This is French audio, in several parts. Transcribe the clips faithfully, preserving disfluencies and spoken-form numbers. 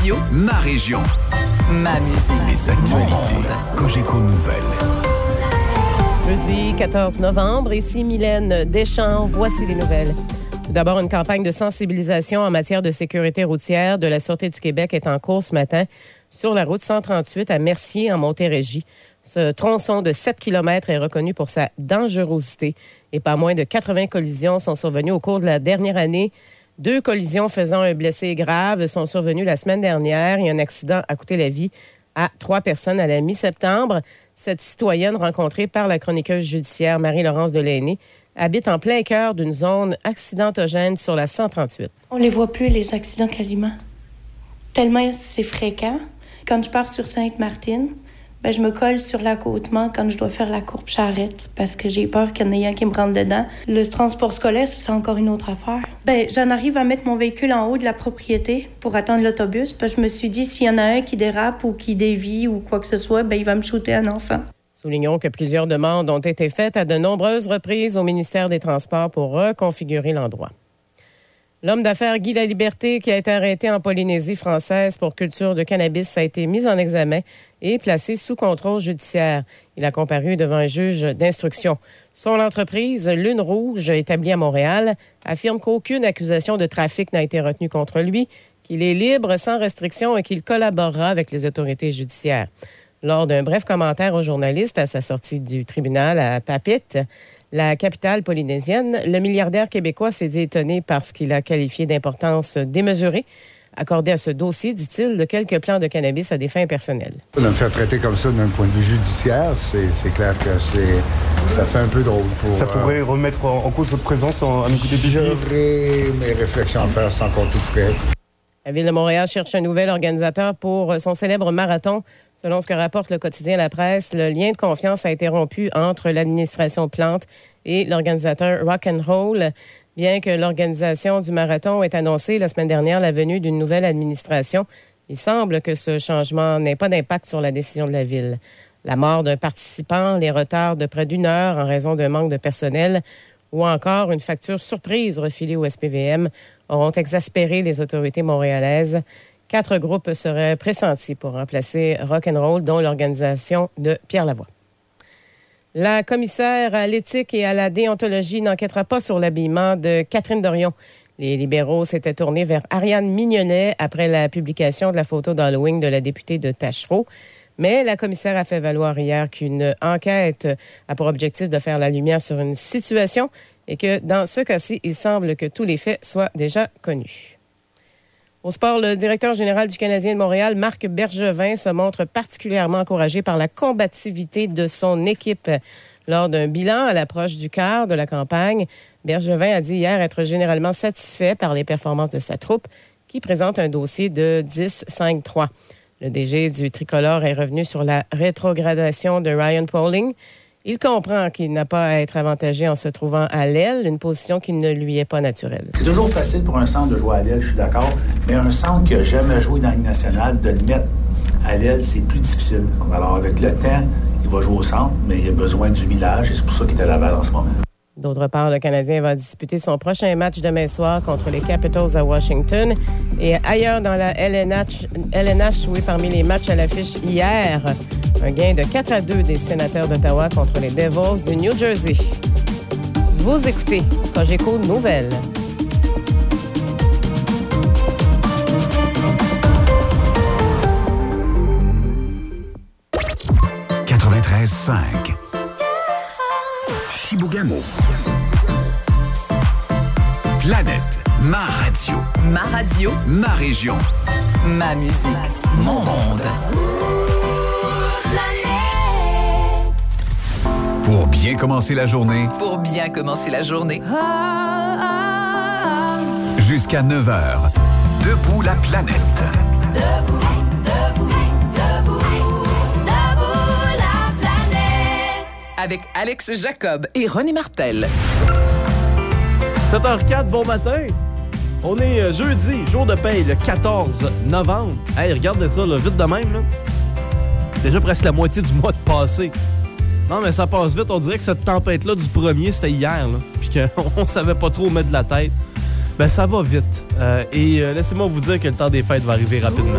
radio, ma région. Ma musique. Les actualités. Cogeco Nouvelles. Jeudi quatorze novembre, ici Mylène Deschamps, voici les nouvelles. D'abord, une campagne de sensibilisation en matière de sécurité routière de la Sûreté du Québec est en cours ce matin sur la route cent trente-huit à Mercier, en Montérégie. Ce tronçon de sept kilomètres est reconnu pour sa dangerosité et pas moins de quatre-vingts collisions sont survenues au cours de la dernière année. Deux collisions faisant un blessé grave sont survenues la semaine dernière et un accident a coûté la vie à trois personnes à la mi-septembre. Cette citoyenne rencontrée par la chroniqueuse judiciaire Marie-Laurence Delaney habite en plein cœur d'une zone accidentogène sur la cent trente-huit. On les voit plus, les accidents, quasiment. Tellement c'est fréquent. Quand je pars sur Sainte-Martine, ben, je me colle sur l'accotement quand je dois faire la courbe charrette parce que j'ai peur qu'il y en ait un qui me rentre dedans. Le transport scolaire, c'est encore une autre affaire. Ben, j'en arrive à mettre mon véhicule en haut de la propriété pour attendre l'autobus parce que je me suis dit, s'il y en a un qui dérape ou qui dévie ou quoi que ce soit, ben, il va me shooter un enfant. Soulignons que plusieurs demandes ont été faites à de nombreuses reprises au ministère des Transports pour reconfigurer l'endroit. L'homme d'affaires Guy Laliberté, qui a été arrêté en Polynésie française pour culture de cannabis, a été mis en examen et placé sous contrôle judiciaire. Il a comparu devant un juge d'instruction. Son entreprise, Lune Rouge, établie à Montréal, affirme qu'aucune accusation de trafic n'a été retenue contre lui, qu'il est libre, sans restriction et qu'il collaborera avec les autorités judiciaires. Lors d'un bref commentaire aux journalistes à sa sortie du tribunal à Papeete, la capitale polynésienne, le milliardaire québécois s'est dit étonné par ce qu'il a qualifié d'importance démesurée accordée à ce dossier, dit-il, de quelques plants de cannabis à des fins personnelles. De me faire traiter comme ça d'un point de vue judiciaire, c'est, c'est clair que c'est, ça fait un peu drôle. Pour, ça pourrait euh, remettre en, en cause votre présence en, à nous côté du jury. J'aurai mes réflexions à faire sans compter de frais. La Ville de Montréal cherche un nouvel organisateur pour son célèbre marathon. Selon ce que rapporte le quotidien La Presse, le lien de confiance a été rompu entre l'administration Plante et l'organisateur Rock'n'Roll. Bien que l'organisation du marathon ait annoncé la semaine dernière la venue d'une nouvelle administration, il semble que ce changement n'ait pas d'impact sur la décision de la Ville. La mort d'un participant, les retards de près d'une heure en raison d'un manque de personnel ou encore une facture surprise refilée au S P V M auront exaspéré les autorités montréalaises. Quatre groupes seraient pressentis pour remplacer Rock'n'Roll, dont l'organisation de Pierre Lavoie. La commissaire à l'éthique et à la déontologie n'enquêtera pas sur l'habillement de Catherine Dorion. Les libéraux s'étaient tournés vers Ariane Mignonnet après la publication de la photo d'Halloween de la députée de Tachereau. Mais la commissaire a fait valoir hier qu'une enquête a pour objectif de faire la lumière sur une situation et que dans ce cas-ci, il semble que tous les faits soient déjà connus. Au sport, le directeur général du Canadien de Montréal, Marc Bergevin, se montre particulièrement encouragé par la combativité de son équipe. Lors d'un bilan à l'approche du quart de la campagne, Bergevin a dit hier être généralement satisfait par les performances de sa troupe, qui présente un dossier de dix cinq trois. Le D G du Tricolore est revenu sur la rétrogradation de Ryan Poehling. Il comprend qu'il n'a pas à être avantagé en se trouvant à l'aile, une position qui ne lui est pas naturelle. C'est toujours facile pour un centre de jouer à l'aile, je suis d'accord, mais un centre qui n'a jamais joué dans la Ligue nationale, de le mettre à l'aile, c'est plus difficile. Alors avec le temps, il va jouer au centre, mais il a besoin du millage et c'est pour ça qu'il est à Laval en ce moment. D'autre part, le Canadien va disputer son prochain match demain soir contre les Capitals à Washington. Et ailleurs dans la L N H, L N H, oui, parmi les matchs à l'affiche hier, un gain de quatre à deux des Sénateurs d'Ottawa contre les Devils du New Jersey. Vous écoutez Cogeco Nouvelles. quatre-vingt-treize cinq. Chibougamau. Planète, ma radio. Ma radio, ma région. ma musique, mon monde. Pour bien commencer la journée. Pour bien commencer la journée. Jusqu'à neuf heures. Debout la planète. Debout, debout, debout, debout la planète. Avec Alex Jacob et René Martel. sept heures quatre, bon matin. On est jeudi, jour de paye, le quatorze novembre. Hey, regardez ça, là, vite de même, là. Déjà presque la moitié du mois de passé. Non, mais ça passe vite. On dirait que cette tempête-là du premier, c'était hier, là. Puis qu'on savait pas trop où mettre de la tête. Ben, ça va vite. Euh, et euh, laissez-moi vous dire que le temps des fêtes va arriver rapidement.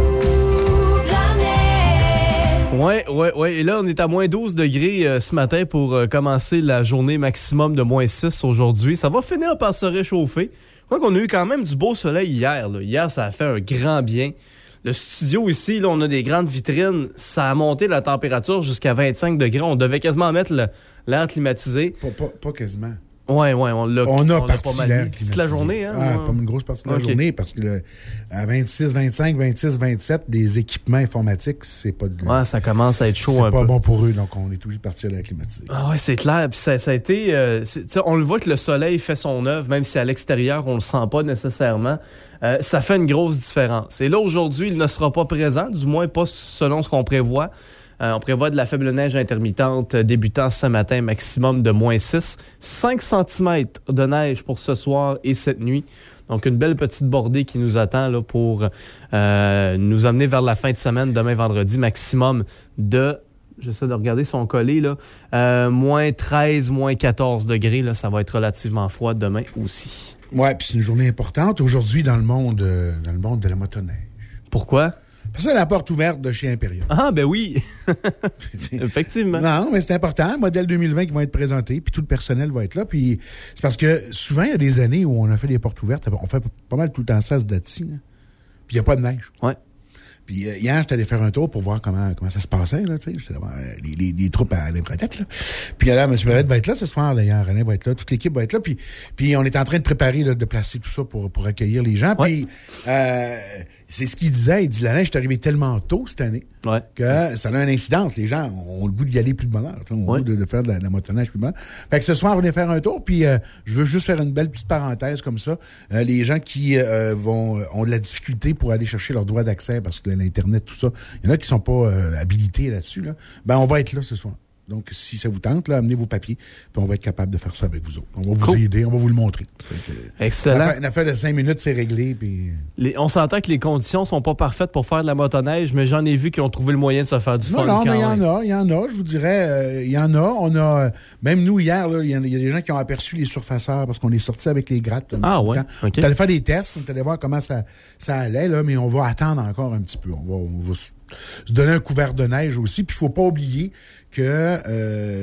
Ouais, ouais, ouais. Et là, on est à moins douze degrés euh, ce matin pour euh, commencer la journée maximum de moins six aujourd'hui. Ça va finir par se réchauffer. Je crois qu'on a eu quand même du beau soleil hier. Là. Hier, ça a fait un grand bien. Le studio ici, là, on a des grandes vitrines. Ça a monté la température jusqu'à vingt-cinq degrés. On devait quasiment mettre le, l'air climatisé. Pas, pas, pas quasiment. Ouais, ouais, on l'a On a on parti l'a pas mal mis. climatisé. Toute la journée, hein? Ah, on... pas une grosse partie de la okay. journée, parce que le, à vingt-six, vingt-cinq, vingt-six, vingt-sept, des équipements informatiques, c'est pas de... Ouais, ça commence à être chaud c'est un peu. C'est pas bon pour eux, donc on est obligé de partir à la climatisée. Ah ouais, c'est clair. Puis ça, ça a été... Euh, on le voit que le soleil fait son œuvre, même si à l'extérieur, on le sent pas nécessairement. Euh, ça fait une grosse différence. Et là, aujourd'hui, il ne sera pas présent, du moins pas selon ce qu'on prévoit. Euh, on prévoit de la faible neige intermittente euh, débutant ce matin, maximum de moins six. cinq centimètres de neige pour ce soir et cette nuit. Donc, une belle petite bordée qui nous attend là, pour euh, nous amener vers la fin de semaine, demain vendredi, maximum de... J'essaie de regarder son collet, là. Euh, moins treize, moins quatorze degrés. Là, ça va être relativement froid demain aussi. Ouais, puis c'est une journée importante aujourd'hui dans le monde, euh, dans le monde de la motoneige. Pourquoi? Parce que c'est la porte ouverte de chez Imperial. Ah, ben oui! Effectivement. Non, mais c'est important. Modèle deux mille vingt qui va être présenté, puis tout le personnel va être là. Puis c'est parce que souvent, il y a des années où on a fait des portes ouvertes. On fait pas mal tout le temps ça, ce date-ci. Puis il n'y a pas de neige. Ouais. Puis euh, hier, j'étais allé faire un tour pour voir comment comment ça se passait, là, tu sais. J'étais devant euh, les, les, les troupes à Alain Bradette, là. Puis là, M. Bradette va être là ce soir, d'ailleurs. René va être là, toute l'équipe va être là. Puis, puis on est en train de préparer, là, de placer tout ça pour, pour accueillir les gens. Ouais. Puis euh, c'est ce qu'il disait. Il dit, la neige est arrivée tellement tôt cette année ouais. que ça a un incidence. Les gens ont le goût d'y aller plus de bonheur. Ont ouais. le goût de, de faire de la, de la motoneige plus de bonheur. Fait que ce soir, on va faire un tour. Puis euh, je veux juste faire une belle petite parenthèse comme ça. Euh, les gens qui euh, vont ont de la difficulté pour aller chercher leur droit d'accès parce que l'Internet, tout ça, il y en a qui sont pas euh, habilités là-dessus. Là. Ben, on va être là ce soir. Donc, si ça vous tente, là, amenez vos papiers, puis on va être capable de faire ça avec vous autres. On va vous cool. aider, on va vous le montrer. Que, excellent. Une affaire de cinq minutes, c'est réglé. Puis... Les, on s'entend que les conditions sont pas parfaites pour faire de la motoneige, mais j'en ai vu qui ont trouvé le moyen de se faire du non, fun. Non, quand mais il y même. en a, il y en a, je vous dirais, euh, il y en a. On a, euh, même nous, hier, il y, y a des gens qui ont aperçu les surfaceurs parce qu'on est sortis avec les grattes. Ah ouais? Okay. On est allé faire des tests, on est allé voir comment ça, ça allait, là, mais on va attendre encore un petit peu. On va, on va se, se donner un couvert de neige aussi, puis il faut pas oublier que euh,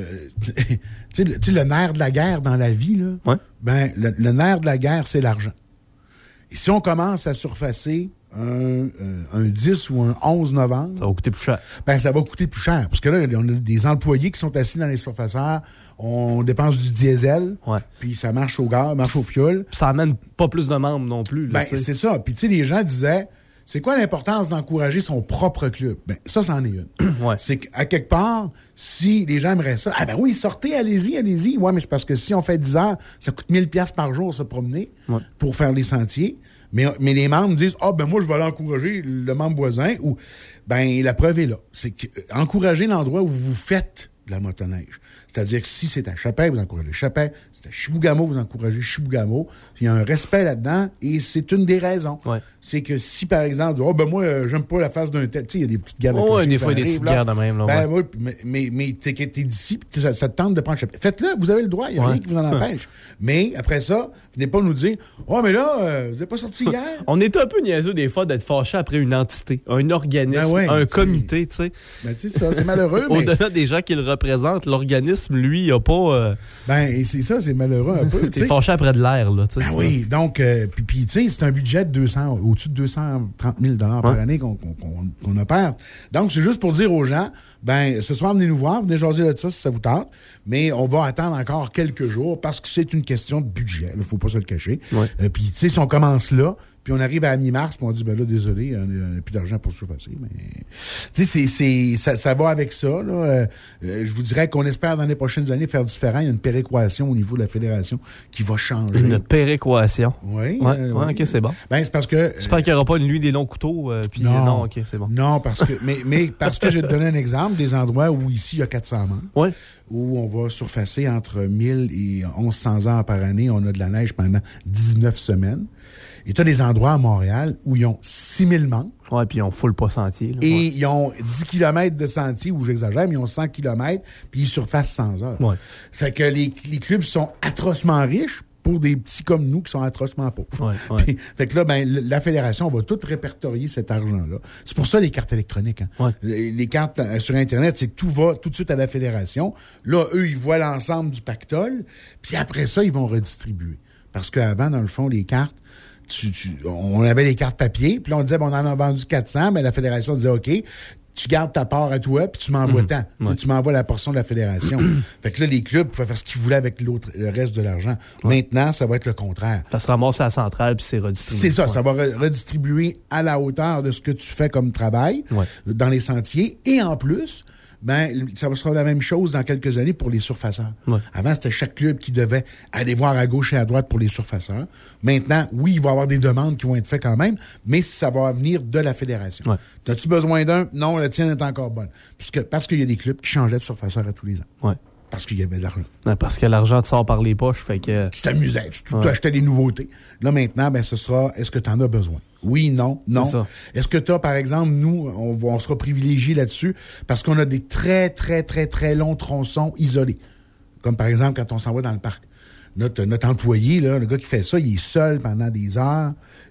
tu sais, le nerf de la guerre dans la vie, là, ouais. ben, le, le nerf de la guerre, c'est l'argent. Et si on commence à surfacer un, euh, un dix ou un onze novembre... Ça va coûter plus cher. Ben, ça va coûter plus cher. Parce que là, on a des employés qui sont assis dans les surfaceurs, on dépense du diesel, ouais. puis ça marche au gaz, marche au fioul. Ça amène pas plus de membres non plus. Là, ben, c'est ça. Puis tu sais, les gens disaient... C'est quoi l'importance d'encourager son propre club? Ben, ça, c'en est une. Ouais. C'est qu'à quelque part, si les gens aimeraient ça, ah ben oui, sortez, allez-y, allez-y. Ouais, mais c'est parce que si on fait dix heures, ça coûte mille dollars par jour se promener ouais. pour faire les sentiers. Mais, mais les membres disent, ah ben moi, je vais aller encourager le membre voisin. Ou, ben, la preuve est là. C'est qu'encourager l'endroit où vous faites de la motoneige. C'est-à-dire que si c'est à Chapin, vous encouragez Chapin. Si c'est à Chibougamau, vous encouragez Chibougamau. Il y a un respect là-dedans et c'est une des raisons. Ouais. C'est que si, par exemple, oh, ben moi, euh, j'aime pas la face d'un tel. Tu sais, il y a des petites gardes. Oh, ouais, des fois, il y a des petites gardes même. Là, ben, ouais. moi, mais, mais, mais t'es, t'es d'ici, ça, ça te tente de prendre Chapin. Faites-le, vous avez le droit. Il n'y a ouais. rien qui vous en empêche. Mais après ça, venez pas nous dire, oh, mais là, euh, vous n'êtes pas sorti hier. On est un peu niaiseux des fois d'être fâché après une entité, un organisme, ben ouais, un comité, tu sais. Ben, tu sais, ça, c'est malheureux. mais... Au-delà des gens qui le représentent, l'organisme, lui, il a pas. Euh... Ben, et c'est ça, c'est malheureux un peu. T'es fâché après de l'air, là, tu sais. Ben oui, donc, euh, puis, puis tu sais, c'est un budget de deux cents, au-dessus de deux cent trente mille dollars par ouais. année qu'on, qu'on, qu'on, qu'on opère. Donc, c'est juste pour dire aux gens, ben, ce soir, venez nous voir, venez jaser de ça si ça vous tente, mais on va attendre encore quelques jours parce que c'est une question de budget, il ne faut pas se le cacher. Ouais. Euh, puis, tu sais, si on commence là, puis on arrive à la mi-mars, puis on dit, ben là, désolé, on n'a plus d'argent pour se passer. Mais, tu sais, c'est, c'est, ça, ça va avec ça. Là. Euh, euh, je vous dirais qu'on espère dans les prochaines années faire différent. Il y a une péréquation au niveau de la fédération qui va changer. Une péréquation? Oui. Ouais, euh, ouais, oui. OK, c'est bon. Ben, c'est parce que... J'espère euh, qu'il n'y aura pas une nuit des longs couteaux. Euh, puis, non, euh, non, OK, c'est bon. Non, parce que, mais, mais parce que je vais te donner un exemple des endroits où ici, il y a quatre cents membres. Oui. Où on va surfacer entre mille et mille cent heures par année. On a de la neige pendant dix-neuf semaines. Et tu as des endroits à Montréal où ils ont six mille membres. Oui, puis ils ont full pas sentier. Là, et ouais. ils ont dix kilomètres de sentier, ou j'exagère, mais ils ont cent kilomètres, puis ils surfacent cent heures. Ouais. Fait que les, les clubs sont atrocement riches. pour des petits comme nous qui sont atrocement pauvres. Ouais, ouais. Puis, fait que là, ben, la Fédération va tout répertorier cet argent-là. C'est pour ça les cartes électroniques. Hein. Ouais. Les, les cartes euh, sur Internet, c'est que tout va tout de suite à la Fédération. Là, eux, ils voient l'ensemble du pactole, puis après ça, ils vont redistribuer. Parce qu'avant, dans le fond, les cartes, tu, tu, on avait les cartes papier, puis là, on disait, bon, on en a vendu quatre cents, mais la Fédération disait, OK, tu gardes ta part à toi, puis tu m'envoies Mmh. tant. Ouais. Tu m'envoies la portion de la Fédération. Fait que là, les clubs pouvaient faire ce qu'ils voulaient avec l'autre, le reste de l'argent. Ouais. Maintenant, ça va être le contraire. Ça se ramasse à la centrale, puis c'est redistribué. C'est ça, Ouais. ça va re- redistribuer à la hauteur de ce que tu fais comme travail Ouais. dans les sentiers. Et en plus, ben, ça sera la même chose dans quelques années pour les surfaceurs. Ouais. Avant, c'était chaque club qui devait aller voir à gauche et à droite pour les surfaceurs. Maintenant, oui, il va y avoir des demandes qui vont être faites quand même, mais ça va venir de la fédération. Ouais. As-tu besoin d'un? Non, la tienne est encore bonne. Puisque, parce qu'il y a des clubs qui changeaient de surfaceur à tous les ans. Ouais. Parce qu'il y avait de l'argent. Ouais, parce que l'argent te sort par les poches, fait que... Tu t'amusais, tu, tu Ouais. achetais des nouveautés. Là, maintenant, ben, ce sera, est-ce que tu en as besoin? Oui, non, non. C'est ça. Est-ce que tu as, par exemple, nous, on, va- on sera privilégiés là-dessus parce qu'on a des très, très, très, très longs tronçons isolés. Comme, par exemple, quand on s'en va dans le parc. Notre, notre employé, là, le gars qui fait ça, il est seul pendant des heures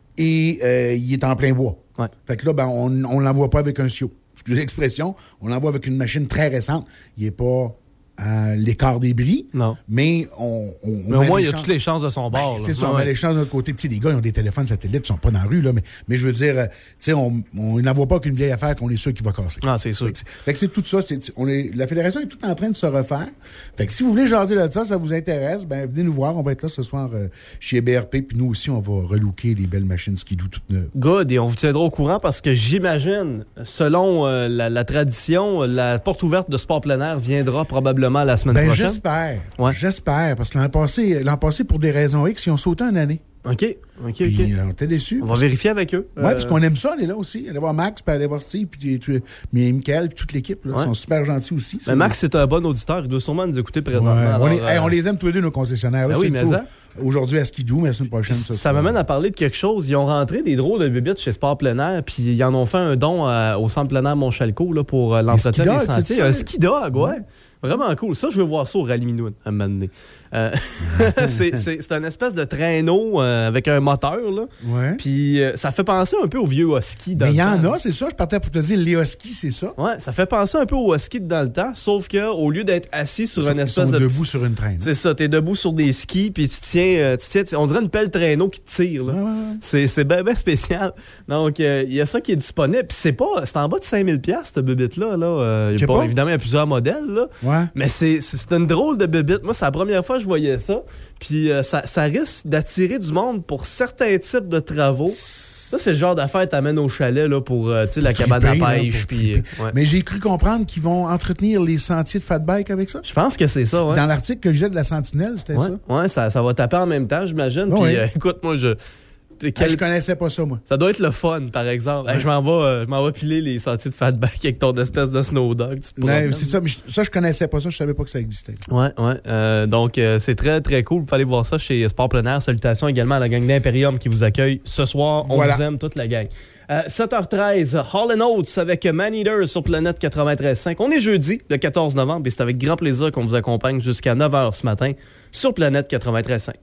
et euh, il est en plein bois. Ouais. Fait que là, ben, on ne l'envoie pas avec un siot. Excusez l'expression, on l'envoie avec une machine très récente. Il n'est pas à l'écart des bris, Non. mais on, on, on Mais au met moins, les il y a chances- toutes les chances de son Ben, bord. là. c'est ça, Ouais, on met ouais. les chances de notre côté. Puis, tu sais, les gars, ils ont des téléphones satellites, ils sont pas dans la rue, là, mais, mais je veux dire, euh, tu sais, on on n'envoie pas qu'une vieille affaire qu'on est sûr qu'il va casser. Ah, c'est sûr. Fait que c'est- fait que c'est tout ça. c'est- on est, la Fédération est tout en train de se refaire. Fait que si vous voulez jaser de ça, ça vous intéresse, ben venez nous voir. On va être là ce soir euh, chez B R P, puis nous aussi, on va relooker les belles machines skidoo toutes neuves. Good, et on vous tiendra au courant parce que j'imagine, selon euh, la, la tradition, la porte ouverte de sport plein air viendra probablement la semaine Ben, prochaine. j'espère. Ouais. J'espère, parce que l'an passé, l'an passé, pour des raisons X, ils ont sauté une année. OK, OK, Puis, OK. euh, on était déçus. On va vérifier avec eux. Oui, Euh, parce qu'on aime ça, aller là aussi. Aller voir Max, puis aller voir Steve, puis puis- puis Michael, puis toute l'équipe. Là, Ouais. Ils sont super gentils aussi. mais C'est- Max, c'est un bon auditeur. Il doit sûrement nous écouter Ouais, présentement. on, Alors, les, hey, euh, on les aime tous les deux, nos concessionnaires. Là, Ben oui, c'est mais tout. ça. Aujourd'hui à Skidoo, mais la semaine prochaine, ça. Ça sera- m'amène à parler de quelque chose. Ils ont rentré des drôles de bébites chez Sport Plein Air, puis ils en ont fait un don à- au centre plein air Montchalco là, pour euh, l'entretien ski des dog, sentiers. c'est ça? Un ski dog, ouais. Vraiment cool. Ça, je veux voir ça au Rallye Minoune à un moment donné. Euh, c'est, c'est, c'est un espèce de traîneau euh, avec un moteur, là. Ouais. Puis euh, ça fait penser un peu au vieux husky dans Mais il y le en temps. a, c'est ça. Je partais pour te dire, les huskies, c'est ça. Ouais, ça fait penser un peu au husky de dans le temps, sauf que au lieu d'être assis sur Ils sont- une ils espèce sont de debout petit- sur une traîne. C'est ça, t'es debout sur des skis, puis tu tiens, euh, tu tiens, on dirait une pelle traîneau qui te tire, là. Ouais, ouais, ouais. C'est, c'est bien, bien spécial. Donc, il y a ça qui est disponible. Puis c'est pas, c'est en bas de cinq mille dollars, cette bébite-là. Là. Euh, Je sais bon, pas. évidemment, il y a plusieurs modèles, là. Ouais. Mais c'est, c'est, c'est une drôle de bébite. Moi, c'est la première fois que je voyais ça. Puis euh, ça, ça risque d'attirer du monde pour certains types de travaux. Ça, c'est le genre d'affaire que t'amènes au chalet là, pour euh, tu sais, la cabane triper, à là, pêche. pour Puis, triper. ouais. Mais j'ai cru comprendre qu'ils vont entretenir les sentiers de fat bike avec ça. Je pense que c'est ça, ouais. Dans l'article que j'ai de la Sentinelle, c'était Ouais, ça. ouais, ça, ça va taper en même temps, j'imagine. Ouais. Puis euh, écoute, moi, je... t'sais, Hey, quel- je connaissais pas ça, moi. Ça doit être le fun, par exemple. Hey, je m'en vais, euh, je m'en vais piler les sentiers de fatback avec ton espèce de snow dog. tu te Ouais, promènes. c'est ça, mais je- ça, je connaissais pas ça. Je savais pas que ça existait. Ouais, ouais. Euh, donc, euh, c'est très, très cool. Vous pouvez aller voir ça chez Sport Plein Air. Salutations également à la gang d'Imperium qui vous accueille ce soir. On Voilà. vous aime, toute la gang. Euh, sept heures treize, Hall and Oates avec Man Eater sur Planète quatre-vingt-treize cinq. On est jeudi, le quatorze novembre, et c'est avec grand plaisir qu'on vous accompagne jusqu'à neuf heures ce matin sur Planète quatre-vingt-treize cinq.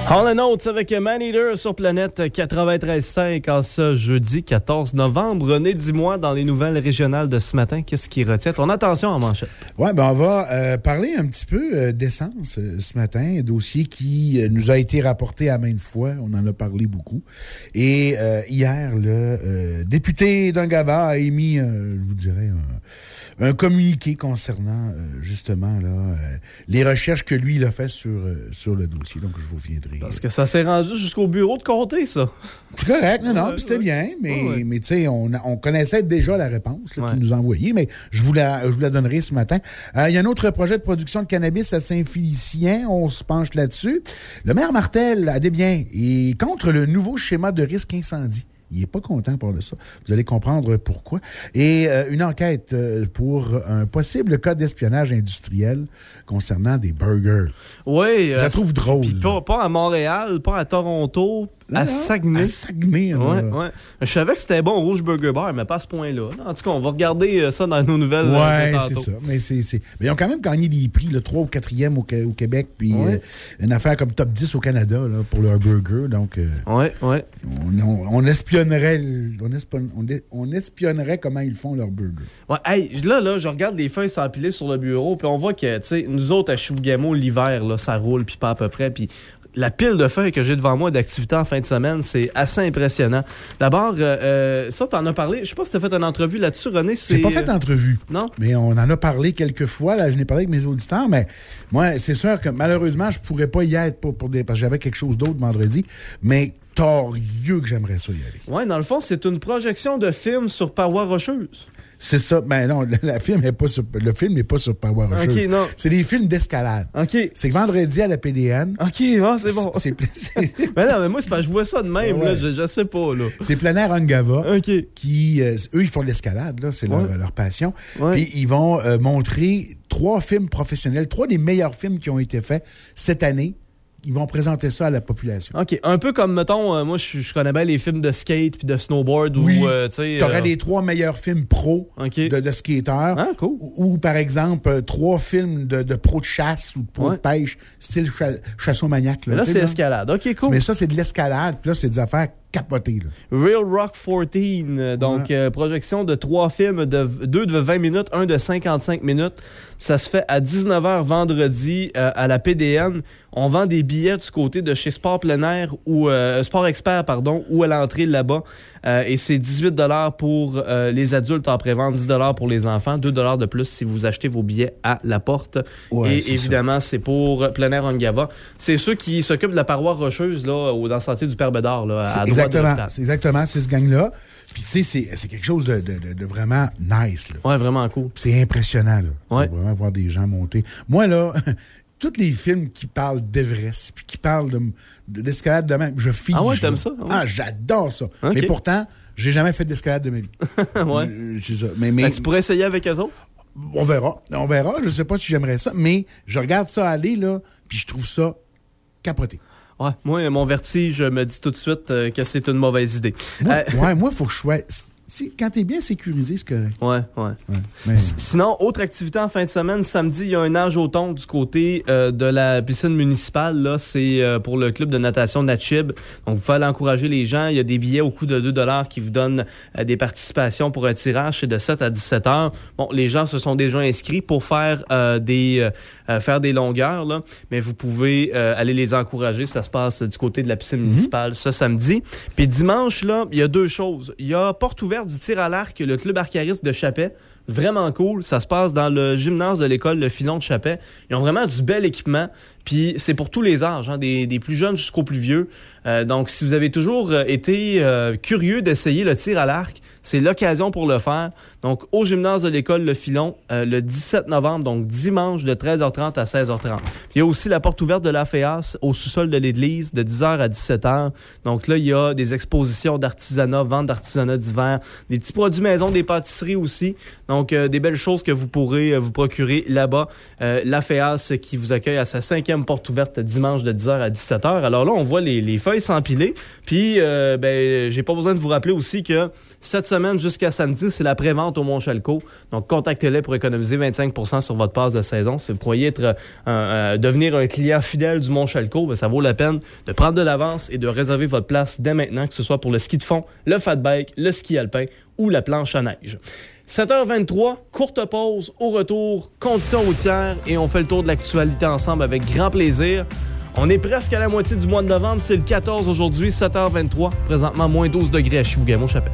Hall and Oates avec Maneater sur Planète quatre-vingt-treize cinq en ce jeudi quatorze novembre. René, dis-moi, dans les nouvelles régionales de ce matin, qu'est-ce qui retient ton attention en manchette? Oui, ben on va euh, parler un petit peu euh, d'essence euh, ce matin, un dossier qui euh, nous a été rapporté à maintes fois, on en a parlé beaucoup. Et euh, hier, le euh, député d'Ungava a émis, euh, je vous dirais, un, un communiqué concernant euh, justement là euh, les recherches que lui, il a fait sur, euh, sur le dossier. Donc, je vous viendrai. Parce que ça s'est rendu jusqu'au bureau de comté, ça. C'est correct, non, non, Ouais, puis c'était ouais. bien, mais, Ouais. mais tu sais, on, on connaissait déjà la réponse là, Ouais. qu'il nous a envoyée, mais je vous la, je vous la donnerai ce matin. Euh, Il y a un autre projet de production de cannabis à Saint-Félicien, on se penche là-dessus. Le maire Martel a des biens et contre le nouveau schéma de risque incendie. Il n'est pas content pour ça. Vous allez comprendre pourquoi. Et euh, une enquête euh, pour un possible cas d'espionnage industriel concernant des burgers. Oui. Je la trouve drôle. Puis pas, pas à Montréal, pas à Toronto, Non, à non, Saguenay. À Saguenay, là. Ouais, ouais. Je savais que c'était bon au Rouge Burger Bar, mais pas à ce point-là. En tout cas, on va regarder euh, ça dans nos nouvelles. Ouais, euh, c'est tantôt. ça. Mais, c'est, c'est... mais ils ont quand même gagné des prix, le trois ou quatrième au, au Québec, puis Ouais. euh, une affaire comme top dix au Canada là, pour leur burger. Donc, euh, Ouais, ouais. on, on, on espionnerait on, espionne- on, on espionnerait comment ils font leur burger. Ouais, hey, là, là, je regarde des feuilles s'empiler sur le bureau, puis on voit que, tu sais, nous autres, à Chibougamau, l'hiver, là, ça roule, puis pas à peu près, puis la pile de feuilles que j'ai devant moi d'activités en fin de semaine, c'est assez impressionnant. D'abord, euh, euh, ça, t'en as parlé, je sais pas si t'as fait une entrevue là-dessus, René, c'est... J'ai pas fait d'entrevue. Non? Mais on en a parlé quelques fois. Là, je n'ai parlé avec mes auditeurs, mais moi, c'est sûr que malheureusement, je pourrais pas y être pour, pour des, parce que j'avais quelque chose d'autre vendredi. Mais torieux que j'aimerais ça y aller. Ouais, dans le fond, c'est une projection de film sur parois rocheuses. C'est ça. Ben non, le, la film est pas sur, le film n'est pas sur Power Rocheuse. OK, non. C'est des films d'escalade. OK. C'est que vendredi à la P D N. OK, ouais, c'est bon. C'est, c'est, Mais non, mais moi, c'est pas, je vois ça de même, Ouais. là, je, je sais pas, là. c'est plein air Ungava. OK. Qui, euh, eux, ils font de l'escalade, là, c'est leur, Ouais. leur passion. Ouais. Puis ils vont euh, montrer trois films professionnels, trois des meilleurs films qui ont été faits cette année. Ils vont présenter ça à la population. OK. Un peu comme, mettons, euh, moi, je, je connais bien les films de skate puis de snowboard Oui. où, euh, tu sais... Tu aurais euh, les trois meilleurs films pro OK. de, de skateurs. Ah, cool. Ou, ou, par exemple, euh, trois films de, de pro de chasse ou de pro Ouais. de pêche, style cha- chasseur-maniaque. Mais là, tu sais, c'est escalade. OK, cool. Mais ça, c'est de l'escalade. Puis là, c'est des affaires capotées. Là. Real Rock quatorze, euh, donc Ouais. euh, projection de trois films, de deux de vingt minutes, un de cinquante-cinq minutes. Ça se fait à dix-neuf heures vendredi euh, à la P D N. On vend des billets du côté de chez Sport Plein Air ou euh, Sport Expert, pardon, ou à l'entrée là-bas. Euh, et c'est dix-huit dollars pour euh, les adultes en prévente, dix dollars pour les enfants, deux dollars de plus si vous achetez vos billets à la porte. Ouais, et c'est évidemment, c'est pour Plein Air Ungava. C'est ceux qui s'occupent de la paroi rocheuse là, au, dans le sentier du Père Bédard, là, C'est à droite de exactement, l'hôpital. c'est exactement, c'est ce gang-là. Puis tu sais, c'est, c'est quelque chose de, de, de, de vraiment nice. Là. Ouais, vraiment cool. C'est impressionnant. Là. Ouais. C'est vraiment voir des gens monter. Moi, là, tous les films qui parlent d'Everest puis qui parlent de, de- d'escalade de même, je fige. Ah ouais, là. t'aimes ça? Ah ouais. Ah, j'adore ça. Ok. Mais pourtant, j'ai jamais fait d'escalade de ma vie. Ouais. Euh, c'est ça. Mais, mais Ben, tu pourrais essayer avec eux autres? on verra. On verra. Je sais pas si j'aimerais ça. Mais je regarde ça aller, là, puis je trouve ça capoté. Ouais, moi, mon vertige me dit tout de suite euh, que c'est une mauvaise idée. Moi, Euh, ouais, moi, il faut que je sois... Si, quand t'es bien sécurisé, c'est correct. ouais, ouais. Ouais. Mais- Sinon, autre activité en fin de semaine, samedi, il y a un nage au thon du côté euh, de la piscine municipale. Là, c'est euh, pour le club de natation Natchib. Donc, vous pouvez aller encourager les gens. Il y a des billets au coût de deux dollars qui vous donnent euh, des participations pour un tirage. C'est de sept à dix-sept heures. Bon, les gens se sont déjà inscrits pour faire euh, des euh, euh, faire des longueurs, là. Mais vous pouvez euh, aller les encourager. Ça se passe du côté de la piscine municipale ce samedi. Puis dimanche, là, il y a deux choses. Il y a porte ouverte du tir à l'arc, le club archaïste de Chapet. Vraiment cool. Ça se passe dans le gymnase de l'école Le Filon de Chapet. Ils ont vraiment du bel équipement. Puis c'est pour tous les âges, hein, des, des plus jeunes jusqu'aux plus vieux. Euh, donc, si vous avez toujours euh, été euh, curieux d'essayer le tir à l'arc, c'est l'occasion pour le faire. Donc, au gymnase de l'école Le Filon, euh, le dix-sept novembre, donc dimanche, de treize heures trente à seize heures trente. Il y a aussi la porte ouverte de la F E A S au sous-sol de l'église de dix heures à dix-sept heures. Donc là, il y a des expositions d'artisanat, vente d'artisanat d'hiver, des petits produits maison, des pâtisseries aussi. Donc, euh, des belles choses que vous pourrez euh, vous procurer là-bas. Euh, la F E A S qui vous accueille à sa cinquième porte ouverte dimanche de dix heures à dix-sept heures. Alors là, on voit les, les feuilles s'empiler. Puis, euh, ben, j'ai pas besoin de vous rappeler aussi que cette semaine, semaine jusqu'à samedi, c'est la pré-vente au Mont-Chalco. Donc, contactez-les pour économiser vingt-cinq pour cent sur votre passe de saison. Si vous croyez être, euh, euh, devenir un client fidèle du Mont-Chalco, ben, ça vaut la peine de prendre de l'avance et de réserver votre place dès maintenant, que ce soit pour le ski de fond, le fat bike, le ski alpin ou la planche à neige. sept heures vingt-trois, courte pause, au retour, conditions routières et on fait le tour de l'actualité ensemble avec grand plaisir. On est presque à la moitié du mois de novembre, c'est le quatorze aujourd'hui, sept heures vingt-trois, présentement moins douze degrés à Chibougamau-Chapelle.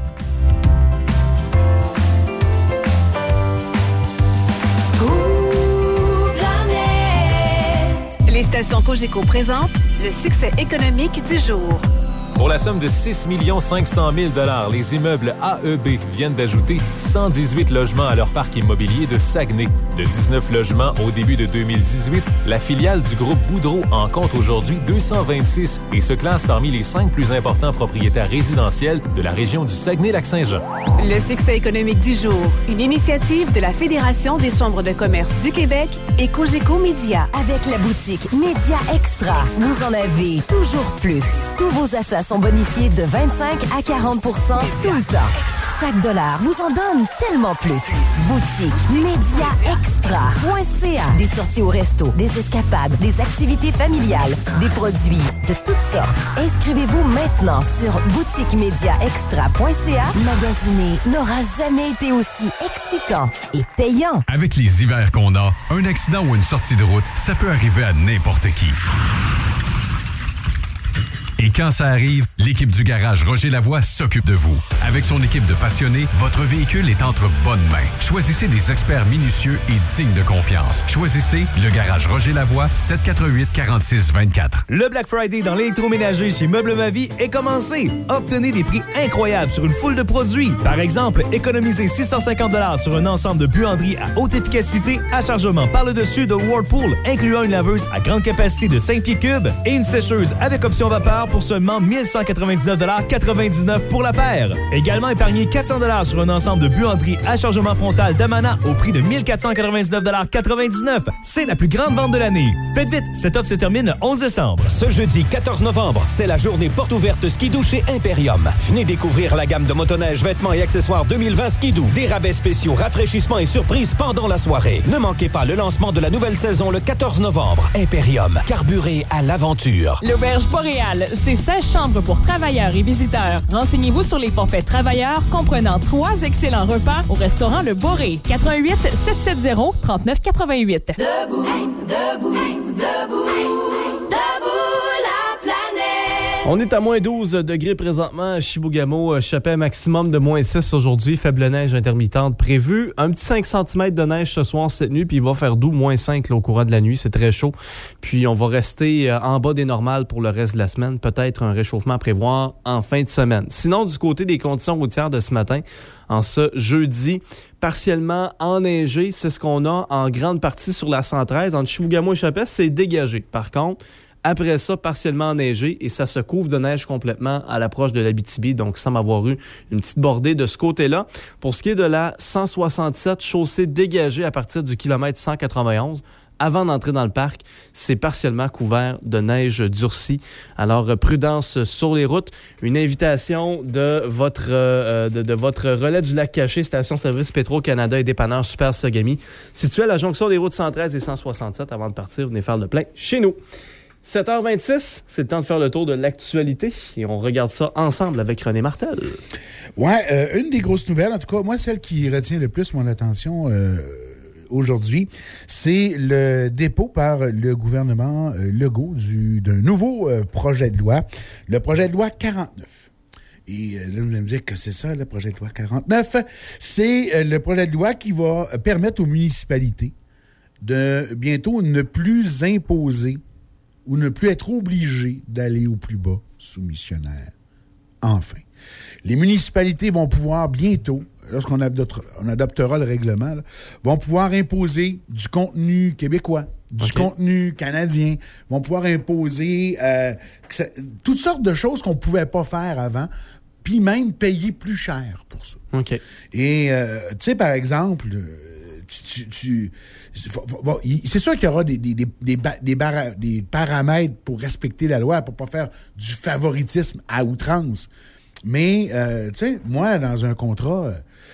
Les stations Cogeco présentent le succès économique du jour. Pour la somme de six millions cinq cent mille dollars, les immeubles A E B viennent d'ajouter cent dix-huit logements à leur parc immobilier de Saguenay. De dix-neuf logements au début de deux mille dix-huit, la filiale du groupe Boudreau en compte aujourd'hui deux cent vingt-six et se classe parmi les cinq plus importants propriétaires résidentiels de la région du Saguenay-Lac-Saint-Jean. Le succès économique du jour, une initiative de la Fédération des chambres de commerce du Québec et Cogeco Média. Avec la boutique Média Extra, vous en avez toujours plus. Tous vos achats sont bonifiés de vingt-cinq à quarante pour cent tout le temps. Chaque dollar vous en donne tellement plus. Boutique Média Extra point c a. Des sorties au resto, des escapades, des activités familiales, des produits de toutes sortes. Inscrivez-vous maintenant sur boutique média extra point c a. Magasiner n'aura jamais été aussi excitant et payant. Avec les hivers qu'on a, un accident ou une sortie de route, ça peut arriver à n'importe qui. Et quand ça arrive, l'équipe du garage Roger Lavoie s'occupe de vous. Avec son équipe de passionnés, votre véhicule est entre bonnes mains. Choisissez des experts minutieux et dignes de confiance. Choisissez le garage Roger Lavoie, sept cent quatre-vingt-huit quarante-six vingt-quatre. Le Black Friday dans l'électroménager chez Meubles Ma Vie est commencé. Obtenez des prix incroyables sur une foule de produits. Par exemple, économisez six cent cinquante dollars sur un ensemble de buanderies à haute efficacité à chargement par le dessus de Whirlpool, incluant une laveuse à grande capacité de cinq pieds cubes et une sécheuse avec option vapeur pour seulement mille cent quatre-vingt-dix-neuf dollars quatre-vingt-dix-neuf pour la paire. Également épargnez quatre cents dollars sur un ensemble de buanderies à chargement frontal d'Amana au prix de mille quatre cent quatre-vingt-dix-neuf dollars quatre-vingt-dix-neuf. C'est la plus grande vente de l'année. Faites vite, cette offre se termine le onze décembre. Ce jeudi quatorze novembre, c'est la journée porte ouverte Skidoo chez Imperium. Venez découvrir la gamme de motoneige, vêtements et accessoires deux mille vingt Skidoo. Des rabais spéciaux, rafraîchissements et surprises pendant la soirée. Ne manquez pas le lancement de la nouvelle saison le quatorze novembre. Imperium, carburé à l'aventure. L'Auberge Boréal, c'est seize chambres pour travailleurs et visiteurs. Renseignez-vous sur les forfaits travailleurs comprenant trois excellents repas au restaurant Le Boré. quatre un huit sept sept zéro trente-neuf quatre-vingt-huit. Debout, debout, debout, debout la planète. On est à moins douze degrés présentement à Chibougamau. Chapelle maximum de moins six aujourd'hui. Faible neige intermittente prévue. Un petit cinq centimètres de neige ce soir, cette nuit, puis il va faire doux, moins cinq là, au courant de la nuit. C'est très chaud. Puis on va rester en bas des normales pour le reste de la semaine. Peut-être un réchauffement à prévoir en fin de semaine. Sinon, du côté des conditions routières de ce matin, en ce jeudi, partiellement enneigé, c'est ce qu'on a en grande partie sur la cent treize. Entre Chibougamau et Chapelle, c'est dégagé. Par contre, après ça, partiellement enneigé et ça se couvre de neige complètement à l'approche de l'Abitibi. Donc, il semble avoir eu une petite bordée de ce côté-là. Pour ce qui est de la cent soixante-sept, chaussée dégagée à partir du kilomètre cent quatre-vingt-onze, avant d'entrer dans le parc, c'est partiellement couvert de neige durcie. Alors, prudence sur les routes. Une invitation de votre euh, de, de votre relais du lac Caché, station-service Petro-Canada et dépanneur Super Sagami, situé à la jonction des routes cent treize et cent soixante-sept. Avant de partir, venez faire le plein chez nous. sept heures vingt-six, c'est le temps de faire le tour de l'actualité et on regarde ça ensemble avec René Martel. Ouais, euh, une des grosses nouvelles, en tout cas, moi, celle qui retient le plus mon attention euh, aujourd'hui, c'est le dépôt par le gouvernement euh, Legault du, d'un nouveau euh, projet de loi, le projet de loi quarante-neuf. Et euh, là, vous allez me dire que c'est ça, le projet de loi quarante-neuf. C'est euh, le projet de loi qui va permettre aux municipalités de bientôt ne plus imposer ou ne plus être obligé d'aller au plus bas soumissionnaire. Enfin. Les municipalités vont pouvoir bientôt, lorsqu'on adoptera, on adoptera le règlement, là, vont pouvoir imposer du contenu québécois, du okay. contenu canadien, vont pouvoir imposer euh, ça, toutes sortes de choses qu'on ne pouvait pas faire avant, puis même payer plus cher pour ça. OK. Et, euh, tu sais, par exemple... Tu, tu, tu, c'est sûr qu'il y aura des, des, des, des, des, barra, des paramètres pour respecter la loi, pour ne pas faire du favoritisme à outrance. Mais, euh, tu sais, moi, dans un contrat,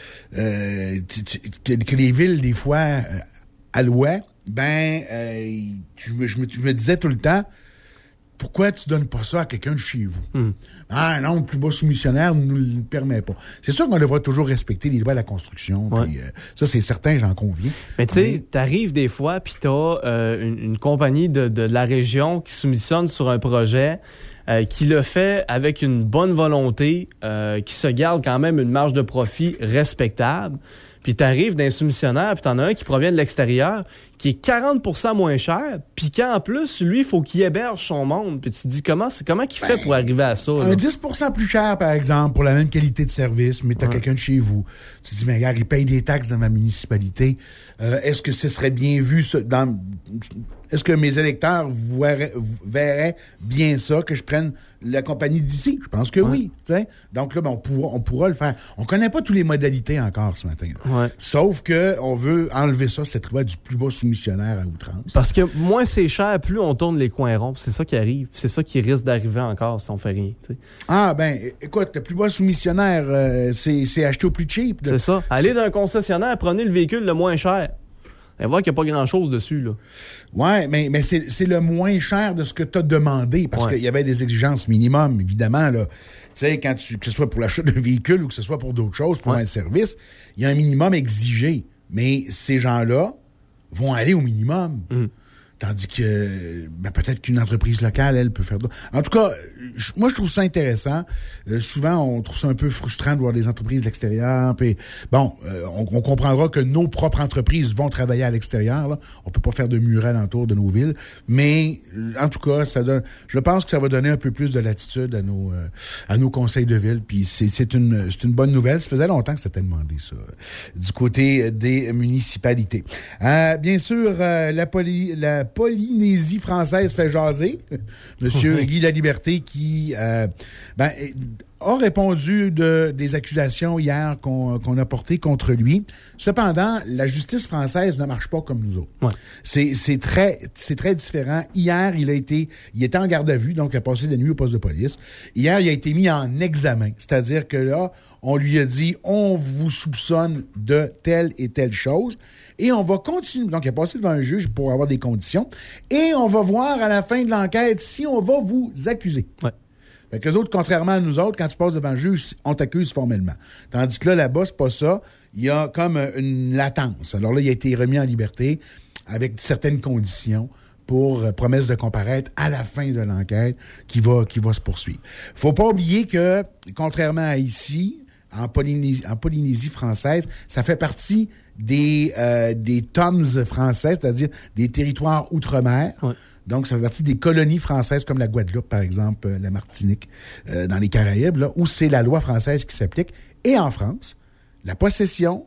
euh, tu, tu, que, que les villes, des fois, euh, allouaient, ben, euh, tu, je, me, je me disais tout le temps, pourquoi tu donnes pas ça à quelqu'un de chez vous? Mm. Ah non, le plus bas soumissionnaire ne nous le permet pas. C'est sûr qu'on devrait toujours respecter les lois de la construction. Ouais. Puis, euh, ça, c'est certain, j'en conviens. Mais tu sais, t'arrives des fois, puis t'as euh, une, une compagnie de, de la région qui soumissionne sur un projet, euh, qui le fait avec une bonne volonté, euh, qui se garde quand même une marge de profit respectable. Puis t'arrives d'un soumissionnaire, puis t'en as un qui provient de l'extérieur, qui est quarante pour cent moins cher, puis qu'en plus, lui, il faut qu'il héberge son monde. Puis tu te dis, comment, c'est, comment il fait ben, pour arriver à ça? Là? Un dix pour cent plus cher, par exemple, pour la même qualité de service, mais t'as ouais. quelqu'un de chez vous. Tu te dis, mais regarde, il paye des taxes dans ma municipalité. Euh, est-ce que ce serait bien vu ça, dans... Est-ce que mes électeurs verraient, verraient bien ça, que je prenne la compagnie d'ici? Je pense que ouais. oui. T'sais? Donc là, ben, on, pourra, on pourra le faire. On connaît pas toutes les modalités encore ce matin. Ouais. Sauf qu'on veut enlever ça, cette loi du plus bas soumissionnaire à outrance. Parce que moins c'est cher, plus on tourne les coins ronds. C'est ça qui arrive. C'est ça qui risque d'arriver encore si on fait rien. T'sais. Ah ben, écoute, le plus bas soumissionnaire, euh, c'est, c'est acheter au plus cheap. Là. C'est ça. Allez d'un concessionnaire, prenez le véhicule le moins cher. Et voir qu'il n'y a pas grand-chose dessus, là. Oui, mais, mais c'est, c'est le moins cher de ce que tu as demandé, parce ouais. qu'il y avait des exigences minimum, évidemment, là. Tu sais, quand tu, que ce soit pour l'achat d'un véhicule ou que ce soit pour d'autres choses, pour ouais. un service, il y a un minimum exigé. Mais ces gens-là vont aller au minimum. Mm. Tandis que ben, peut-être qu'une entreprise locale, elle, peut faire d'autres. En tout cas, je, moi, je trouve ça intéressant. Euh, souvent, on trouve ça un peu frustrant de voir des entreprises de l'extérieur. Puis, bon, euh, on, on comprendra que nos propres entreprises vont travailler à l'extérieur. Là. On peut pas faire de murales autour de nos villes. Mais, en tout cas, ça donne. Je pense que ça va donner un peu plus de latitude à nos euh, à nos conseils de ville. Puis, c'est, c'est une c'est une bonne nouvelle. Ça faisait longtemps que c'était demandé, ça, du côté des municipalités. Euh, bien sûr, euh, la poli la Polynésie française fait jaser. Monsieur Guy Laliberté qui euh, ben, a répondu de, des accusations hier qu'on, qu'on a portées contre lui. Cependant, la justice française ne marche pas comme nous autres. Ouais. C'est, c'est, très, c'est très différent. Hier, il a été, il était en garde à vue, donc il a passé la nuit au poste de police. Hier, il a été mis en examen. C'est-à-dire que là, on lui a dit, on vous soupçonne de telle et telle chose. Et on va continuer. Donc, il a passé devant un juge pour avoir des conditions. Et on va voir à la fin de l'enquête si on va vous accuser. Ouais. Fait qu'eux autres, contrairement à nous autres, quand tu passes devant le juge, on t'accuse formellement. Tandis que là, là-bas, c'est pas ça. Il y a comme une latence. Alors là, il a été remis en liberté avec certaines conditions pour euh, promesse de comparaître à la fin de l'enquête qui va, qui va se poursuivre. Faut pas oublier que, contrairement à ici, en Polynésie, en Polynésie française, ça fait partie des, euh, des T O M S français, c'est-à-dire des territoires outre-mer. Ouais. Donc, ça fait partie des colonies françaises comme la Guadeloupe, par exemple, euh, la Martinique, euh, dans les Caraïbes, là, où c'est la loi française qui s'applique. Et en France, la possession,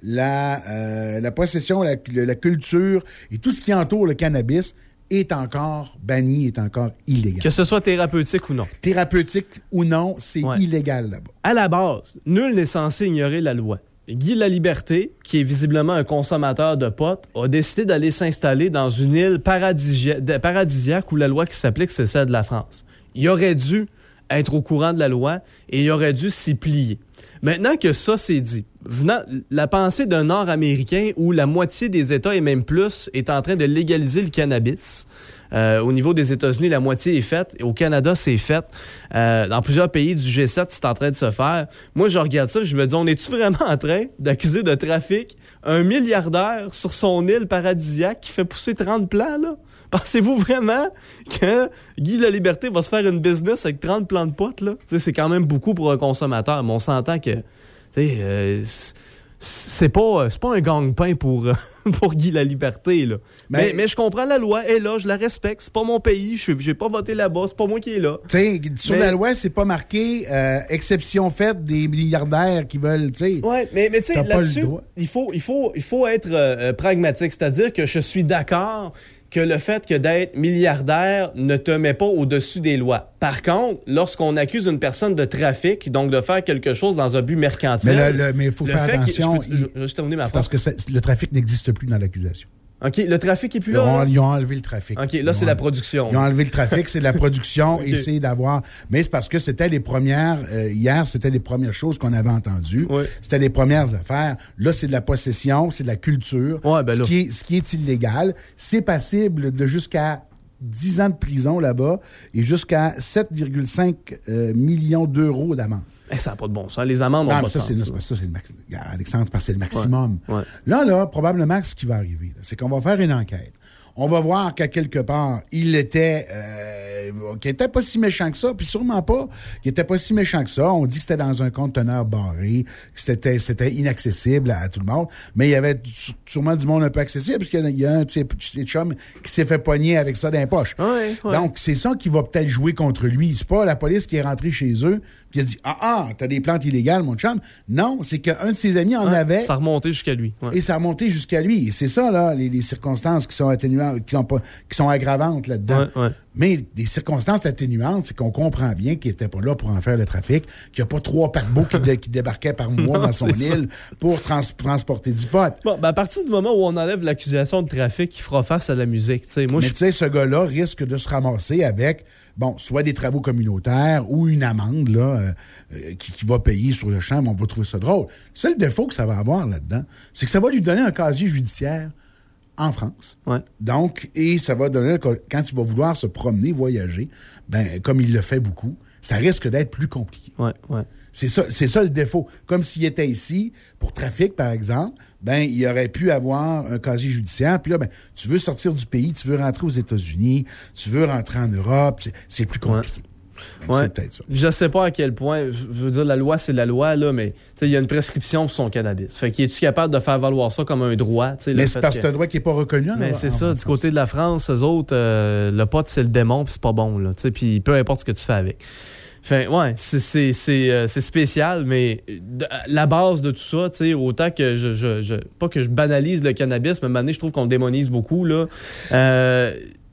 la, euh, la possession, la, la culture et tout ce qui entoure le cannabis est encore banni, est encore illégal. Que ce soit thérapeutique ou non. Thérapeutique ou non, c'est ouais. illégal là-bas. À la base, nul n'est censé ignorer la loi. Guy Laliberté, qui est visiblement un consommateur de pot, a décidé d'aller s'installer dans une île paradisia- paradisiaque où la loi qui s'applique, c'est celle de la France. Il aurait dû être au courant de la loi et il aurait dû s'y plier. Maintenant que ça c'est dit, venant, la pensée d'un Nord-Américain où la moitié des États et même plus est en train de légaliser le cannabis, euh, au niveau des États-Unis, la moitié est faite. Et au Canada, c'est fait. Euh, dans plusieurs pays du G sept, c'est en train de se faire. Moi, je regarde ça, je me dis, on est-tu vraiment en train d'accuser de trafic un milliardaire sur son île paradisiaque qui fait pousser trente plants, là? Pensez-vous vraiment que Guy Laliberté va se faire une business avec trente plants de potes, là? T'sais, c'est quand même beaucoup pour un consommateur, mais on s'entend que euh, c'est pas c'est pas un gang-pain pour, pour Guy Laliberté, là. Mais, mais, mais je comprends la loi, elle est là, je la respecte. C'est pas mon pays, je j'ai pas voté là-bas, c'est pas moi qui est là. Tu sais, sur mais, la loi, c'est pas marqué euh, exception faite des milliardaires qui veulent, tu sais. Ouais, mais, mais tu sais, là-dessus, il faut, il, faut, il faut être euh, pragmatique, c'est-à-dire que je suis d'accord que le fait que d'être milliardaire ne te met pas au-dessus des lois. Par contre, lorsqu'on accuse une personne de trafic, donc de faire quelque chose dans un but mercantile... Mais il faut faire attention. Je, je, je, je vais juste terminer ma phrase. Parce que ça, le trafic n'existe plus dans l'accusation. OK, le trafic est plus Ils là? ont, là? ils ont enlevé le trafic. OK, là, c'est la production. Ils ont enlevé le trafic, c'est de la production OK. et c'est d'avoir... Mais c'est parce que c'était les premières... Euh, hier, c'était les premières choses qu'on avait entendues. Oui. C'était les premières affaires. Là, c'est de la possession, c'est de la culture. Ouais, ben ce, là. qui est, ce qui est illégal. C'est passible de jusqu'à dix ans de prison là-bas et jusqu'à sept virgule cinq euh, millions d'euros d'amende. Eh, ça n'a pas de bon sens. Les amendes n'ont Non, pas mais de ça, sens. c'est, non, c'est pas ça, c'est le max... Alexandre, c'est parce que c'est le maximum. Ouais, ouais. Là, là, probablement, ce qui va arriver, là, c'est qu'on va faire une enquête. On va voir qu'à quelque part, il était, euh, qu'il était pas si méchant que ça, puis sûrement pas qu'il était pas si méchant que ça. On dit que c'était dans un conteneur barré, que c'était, c'était inaccessible à, à tout le monde, mais il y avait sûrement du monde un peu accessible, puisqu'il y a, il y a un de ses chums qui s'est fait pogner avec ça dans les poches. Ouais, ouais. Donc, c'est ça qui va peut-être jouer contre lui. C'est pas la police qui est rentrée chez eux, puis il a dit « Ah, ah, t'as des plantes illégales, mon chum. » Non, c'est qu'un de ses amis en Ouais, avait. Ça a remonté jusqu'à lui. Ouais. Et ça a remonté jusqu'à lui. Et c'est ça, là, les, les circonstances qui sont atténuantes, qui sont, pas, qui sont aggravantes là-dedans. Ouais, ouais. Mais des circonstances atténuantes, c'est qu'on comprend bien qu'il n'était pas là pour en faire le trafic, qu'il n'y a pas trois paquebots qui, dé, qui débarquaient par mois Non, dans son c'est île ça. pour trans, transporter du pot. Bon, ben à partir du moment où on enlève l'accusation de trafic, il fera face à la musique. T'sais, moi, Mais je... tu sais, ce gars-là risque de se ramasser avec, bon, soit des travaux communautaires ou une amende là, euh, euh, qui, qui va payer sur le champ, mais on va trouver ça drôle. Le seul défaut que ça va avoir là-dedans, c'est que ça va lui donner un casier judiciaire en France. Ouais. Donc, et ça va donner, quand il va vouloir se promener, voyager, ben, comme il le fait beaucoup, ça risque d'être plus compliqué. Ouais, ouais. C'est ça, c'est ça le défaut. Comme s'il était ici, pour trafic, par exemple, ben, il aurait pu avoir un casier judiciaire. Puis là, ben, tu veux sortir du pays, tu veux rentrer aux États-Unis, tu veux rentrer en Europe, c'est, c'est plus compliqué. Donc, Ouais. c'est peut-être ça. Je sais pas à quel point, je veux dire, la loi, c'est la loi, là, mais il y a une prescription pour son cannabis. Fait qu'il est-tu capable de faire valoir ça comme un droit? Mais c'est parce que c'est un droit qui n'est pas reconnu. Mais en, c'est en, ça, en du côté de la France, eux autres, euh, le pot, c'est le démon, puis c'est pas bon, là. Puis peu importe ce que tu fais avec. Fait, ouais, c'est, c'est, c'est, euh, c'est spécial, mais de, la base de tout ça, tu sais, autant que je, je, je. Pas que je banalise le cannabis, mais à un moment donné, je trouve qu'on le démonise beaucoup, là. Euh,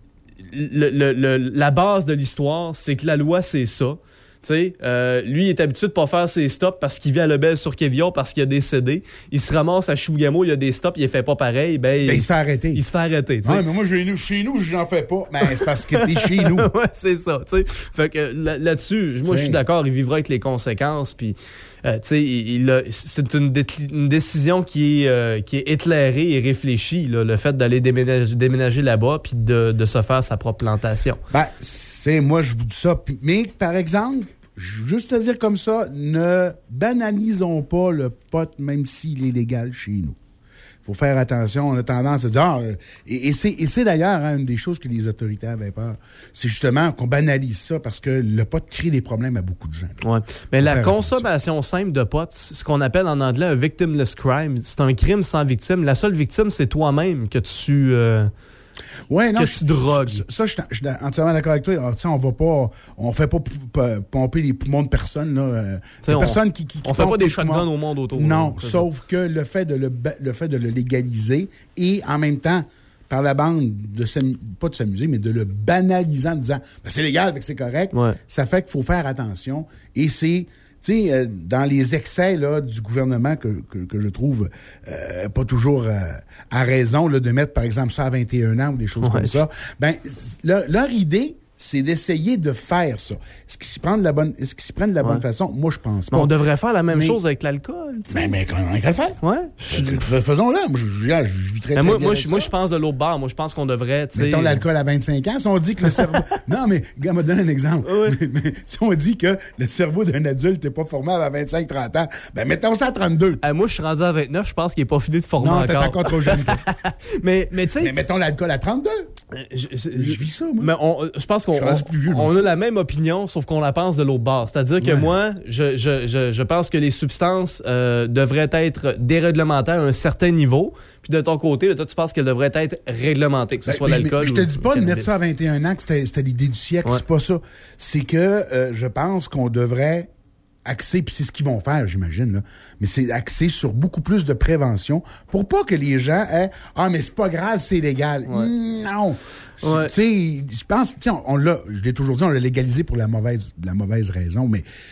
le, le, le, la base de l'histoire, c'est que la loi, c'est ça. Tu sais, euh, lui, il est habitué de pas faire ses stops parce qu'il vit à Lebel sur Quévillon parce qu'il a des C D. Il se ramasse à Chibougamau, il y a des stops, il les fait pas pareil. Ben, ben, il, il se fait arrêter. Il se fait arrêter, tu sais. Ouais, mais moi, chez nous, chez nous, j'en fais pas. Ben, c'est parce que t'es chez nous. Ouais, c'est ça, tu sais. Fait que là, là-dessus, moi, je suis d'accord, il vivra avec les conséquences, puis, euh, tu sais, il, il a, c'est une, dé- une décision qui est, euh, qui est éclairée et réfléchie, là, le fait d'aller déménager, déménager là-bas, puis de, de se faire sa propre plantation. Ben, c'est, moi, je vous dis ça. Pis, mais, par exemple, juste te dire comme ça, ne banalisons pas le pot, même s'il est légal chez nous. Il faut faire attention. On a tendance à dire... Ah, et, et, c'est, et c'est d'ailleurs hein, une des choses que les autorités avaient peur. C'est justement qu'on banalise ça parce que le pot crée des problèmes à beaucoup de gens. Ouais. Mais la consommation attention. simple de pot, ce qu'on appelle en anglais un victimless crime, c'est un crime sans victime. La seule victime, c'est toi-même que tu... Euh... Ouais, non, que je, tu drogues. Ça, ça, je, je suis entièrement d'accord avec toi. Alors, on va pas, on fait pas p- p- pomper les poumons de personnes là. Euh, on, personnes qui, qui, qui on fait pas des shotguns poumons. au monde autour. Non, là, sauf ça. que le fait de le, le fait de le légaliser et en même temps par la bande de pas de s'amuser, mais de le banaliser en disant ben, c'est légal, fait que c'est correct. Ouais. Ça fait qu'il faut faire attention et c'est tu sais, euh, dans les excès là, du gouvernement que, que, que je trouve euh, pas toujours euh, à raison là, de mettre, par exemple, ça à vingt et un ans ou des choses ouais. comme ça, ben leur, leur idée, c'est d'essayer de faire ça. Est-ce qu'ils s'y prennent de la bonne, est-ce qu'ils s'y prennent de la ouais. bonne façon? Moi, je pense pas. Mais on devrait faire la même mais, chose avec l'alcool. T'sais. Ben, mais comment on va le faire? Ouais. Je, faisons-le. Moi, je, je, je, je vis très, très moi, bien moi, je, moi, je pense de l'autre bord. Moi, je pense qu'on devrait... Mettons l'alcool à vingt-cinq ans. Si on dit que le cerveau... non, mais, gars, me donne un exemple. Ouais. Mais, mais, si on dit que le cerveau d'un adulte n'est pas formé à vingt-cinq trente ans, ben mettons ça à trente-deux. Euh, moi, je suis rendu à vingt-neuf. Je pense qu'il n'est pas fini de former non, encore. Non, t'es encore trop jeune. mais, mais tu sais... Mais mettons l'alcool à trente-deux. Je, je, je vis ça, moi. Mais on, je pense qu'on je on, plus vieux, on a la même opinion, sauf qu'on la pense de l'autre bord. C'est-à-dire que ouais. moi, je, je, je, je pense que les substances euh, devraient être déréglementées à un certain niveau. Puis de ton côté, toi, tu penses qu'elles devraient être réglementées, que ce ben, soit l'alcool ou je te dis pas de cannabis. mettre ça à vingt et un ans, que c'était, c'était l'idée du siècle. Ouais. C'est pas ça. C'est que euh, je pense qu'on devrait axer, puis c'est ce qu'ils vont faire, j'imagine, là. Mais c'est axé sur beaucoup plus de prévention pour pas que les gens aient « Ah, mais c'est pas grave, c'est légal. Ouais. » Non! Ouais. Tu sais, je pense, on, on l'a, je l'ai toujours dit, on l'a légalisé pour la mauvaise, la mauvaise raison, mais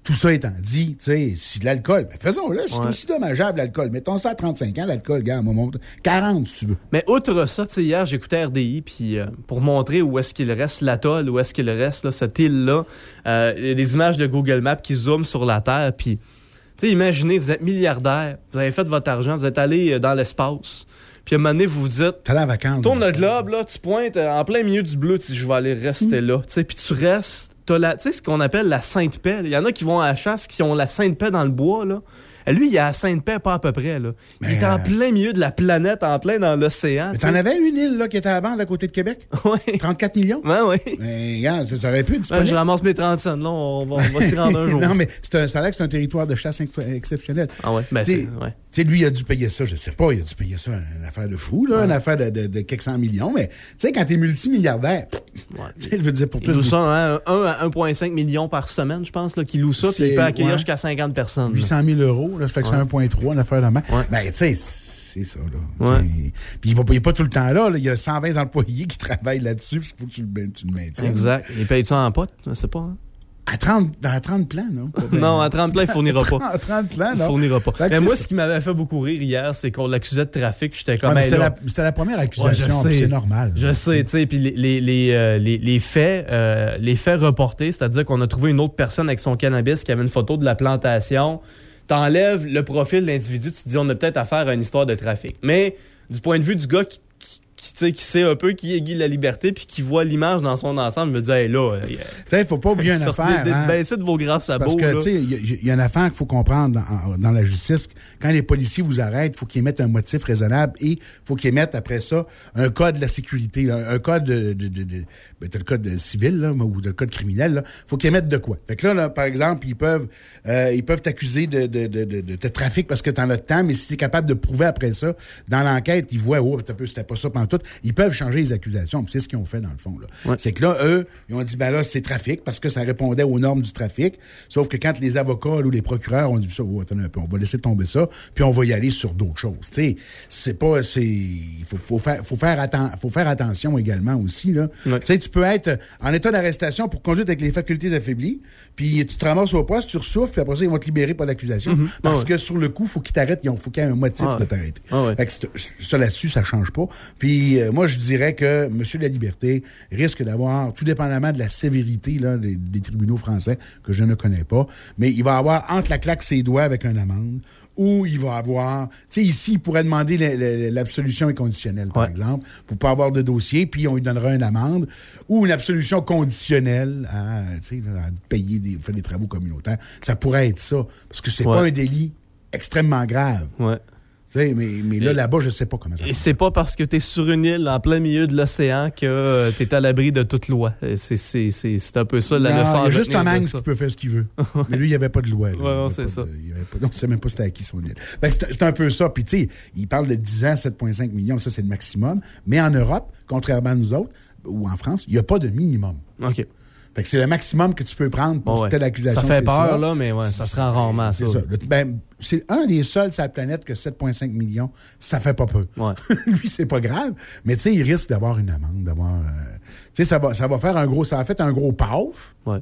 tout ça étant dit, tu sais, si de l'alcool, ben faisons-le. C'est Ouais. aussi dommageable, l'alcool. Mettons ça à trente-cinq ans, l'alcool, gars, à un moment, quarante, si tu veux. Mais outre ça, tu sais, hier, j'écoutais R D I, puis euh, pour montrer où est-ce qu'il reste l'atoll, où est-ce qu'il reste, là, cette île-là, euh, il y a des images de Google Maps qui zooment sur la Terre, puis, tu sais, imaginez, vous êtes milliardaire, vous avez fait votre argent, vous êtes allé dans l'espace, puis à un moment donné, vous vous dites... T'as la vacance. Tourne le globe, là, tu pointes en plein milieu du bleu, tu dis, je vais aller rester là, tu sais, puis tu restes... T'as la, tu sais, ce qu'on appelle la Sainte Paix. Il y en a qui vont à la chasse, qui ont la Sainte Paix dans le bois, là. Lui, il a la Sainte Paix pas à peu près, là. Il est en plein milieu de la planète, en plein dans l'océan. Mais t'en avais une île, là, qui était à vendre à côté de Québec? Oui. trente-quatre millions? Oui, oui. Mais, regarde, ça, ça aurait pu être Ouais, disponible. je ramasse mes trente cents, là, on va, on va s'y rendre un jour. Non, mais c'est un, ça a l'air que c'est un territoire de chasse inc- exceptionnel. Ah ouais, ben T'sais, c'est... Ouais. Tu sais, lui, il a dû payer ça, je sais pas, il a dû payer ça, une affaire de fou, là, Ouais. une affaire de, de, de quelques cent millions, mais tu sais, quand t'es multimilliardaire, Ouais. tu sais, je veux dire, pour Il tous... loue des- ça, hein, un à un virgule cinq millions par semaine, je pense, là, qu'il loue ça, puis il C'est- peut accueillir ouais. jusqu'à cinquante personnes. huit cent mille euros, là, ça fait que c'est Ouais. un virgule trois, une affaire de main. Ouais. Ben, tu sais, c'est ça, là. Ouais. T'sais, puis il va payer pas tout le temps là, là. Il y a cent vingt employés qui travaillent là-dessus, il faut que tu le, tu le maintiennes. Exact. Il paye ça en pote, je sais pas. Hein? À trente, à trente plans, non? Non, à trente plans, il fournira pas. À trente plans, Il non? fournira pas. Fait que Mais c'est moi, ça. ce qui m'avait fait beaucoup rire hier, c'est qu'on l'accusait de trafic. J'étais comme, Ouais, mais hey, c'était, là, la, c'était la première Ouais, accusation, je puis sais. c'est normal. Je sais, tu sais, puis les, les, les, euh, les, les faits, euh, les faits reportés, c'est-à-dire qu'on a trouvé une autre personne avec son cannabis qui avait une photo de la plantation. T'enlèves le profil de l'individu, tu te dis on a peut-être affaire à une histoire de trafic. Mais du point de vue du gars qui, qui, qui, tu sais, qui sait un peu qui est Guy Laliberté puis qui voit l'image dans son ensemble, me dit hey, là, Tu sais, il faut pas oublier une sortez affaire. de- hein. baissez de vos grands sabots. Parce que, là. tu sais, il y, y a une affaire qu'il faut comprendre dans, en- dans la justice. Quand les policiers vous arrêtent, il faut qu'ils émettent un motif raisonnable et il faut qu'ils émettent, après ça, un code de la sécurité, là, un code de... de, de, de ben, t'as le code de civil, là, ou le code criminel, là. Faut qu'ils émettent de quoi. Fait que là, là par exemple, ils peuvent euh, ils peuvent t'accuser de, de, de, de, de, de trafic parce que t'en as de temps, mais si t'es capable de prouver après ça, dans l'enquête, ils voient, oh, c'était pas ça pantoute. Ils peuvent changer les accusations. Puis c'est ce qu'ils ont fait, dans le fond, là. Ouais. C'est que là, eux, ils ont dit, ben là, c'est trafic parce que ça répondait aux normes du trafic. Sauf que quand les avocats ou les procureurs ont dit ça, oh, attendez un peu, on va laisser tomber ça, puis on va y aller sur d'autres choses. Tu sais, c'est pas, c'est, il faut, faut faire, faut faire atten- faut faire attention également aussi, là. Ouais. Tu sais, tu peux être en état d'arrestation pour conduite avec les facultés affaiblies, puis tu te ramasses au poste, tu ressouffles, puis après ça, ils vont te libérer par l'accusation. Mhm. Parce Ah ouais. que sur le coup, faut qu'ils t'arrêtent, il faut qu'il y ait un motif Ah ouais. de t'arrêter. Ah ouais. Fait que c'est- ça là-dessus, ça change pas. Puis euh, moi, je dirais que M. La Liberté risque d'avoir, tout dépendamment de la sévérité là, des, des tribunaux français, que je ne connais pas, mais il va avoir entre la claque ses doigts avec une amende, ou il va avoir... Tu sais, ici, il pourrait demander la- la- l'absolution inconditionnelle, par Ouais. exemple, pour pas avoir de dossier, puis on lui donnera une amende, ou une absolution conditionnelle à, tu sais, là, à payer des, faire des travaux communautaires. Ça pourrait être ça, parce que c'est Ouais. pas un délit extrêmement grave. Ouais. Tu sais, mais, mais là, Et- là-bas, je sais pas comment ça Et va. c'est pas parce que t'es sur une île en plein milieu de l'océan que euh, t'es à l'abri de toute loi. Euh, C'est, c'est, c'est, c'est un peu ça la Non, leçon. il y à a juste retenir Tom de Hanks ça. qui peut faire ce qu'il veut. Mais lui, il n'y avait pas de loi. là. Ouais, Il y avait non, pas c'est de- ça. il y avait pas- non, on ne sait même pas c'était à qui son île. Fait que c'est, c'est un peu ça. Puis, tu sais, il parle de dix ans, sept virgule cinq millions, ça, c'est le maximum. Mais en Europe, contrairement à nous autres, ou en France, il n'y a pas de minimum. OK. Fait que c'est le maximum que tu peux prendre pour Bon, ouais. telle accusation. Ça fait c'est peur, ça. là, mais ouais, ça se rend rarement à C'est ça. ça. Le- ben, c'est un des seuls sur la planète que sept virgule cinq millions, ça fait pas peu. Ouais. Lui, c'est pas grave, mais tu sais, il risque d'avoir une amende, d'avoir... euh, tu sais, ça va, ça va faire un gros... Ça a fait un gros paf, Ouais.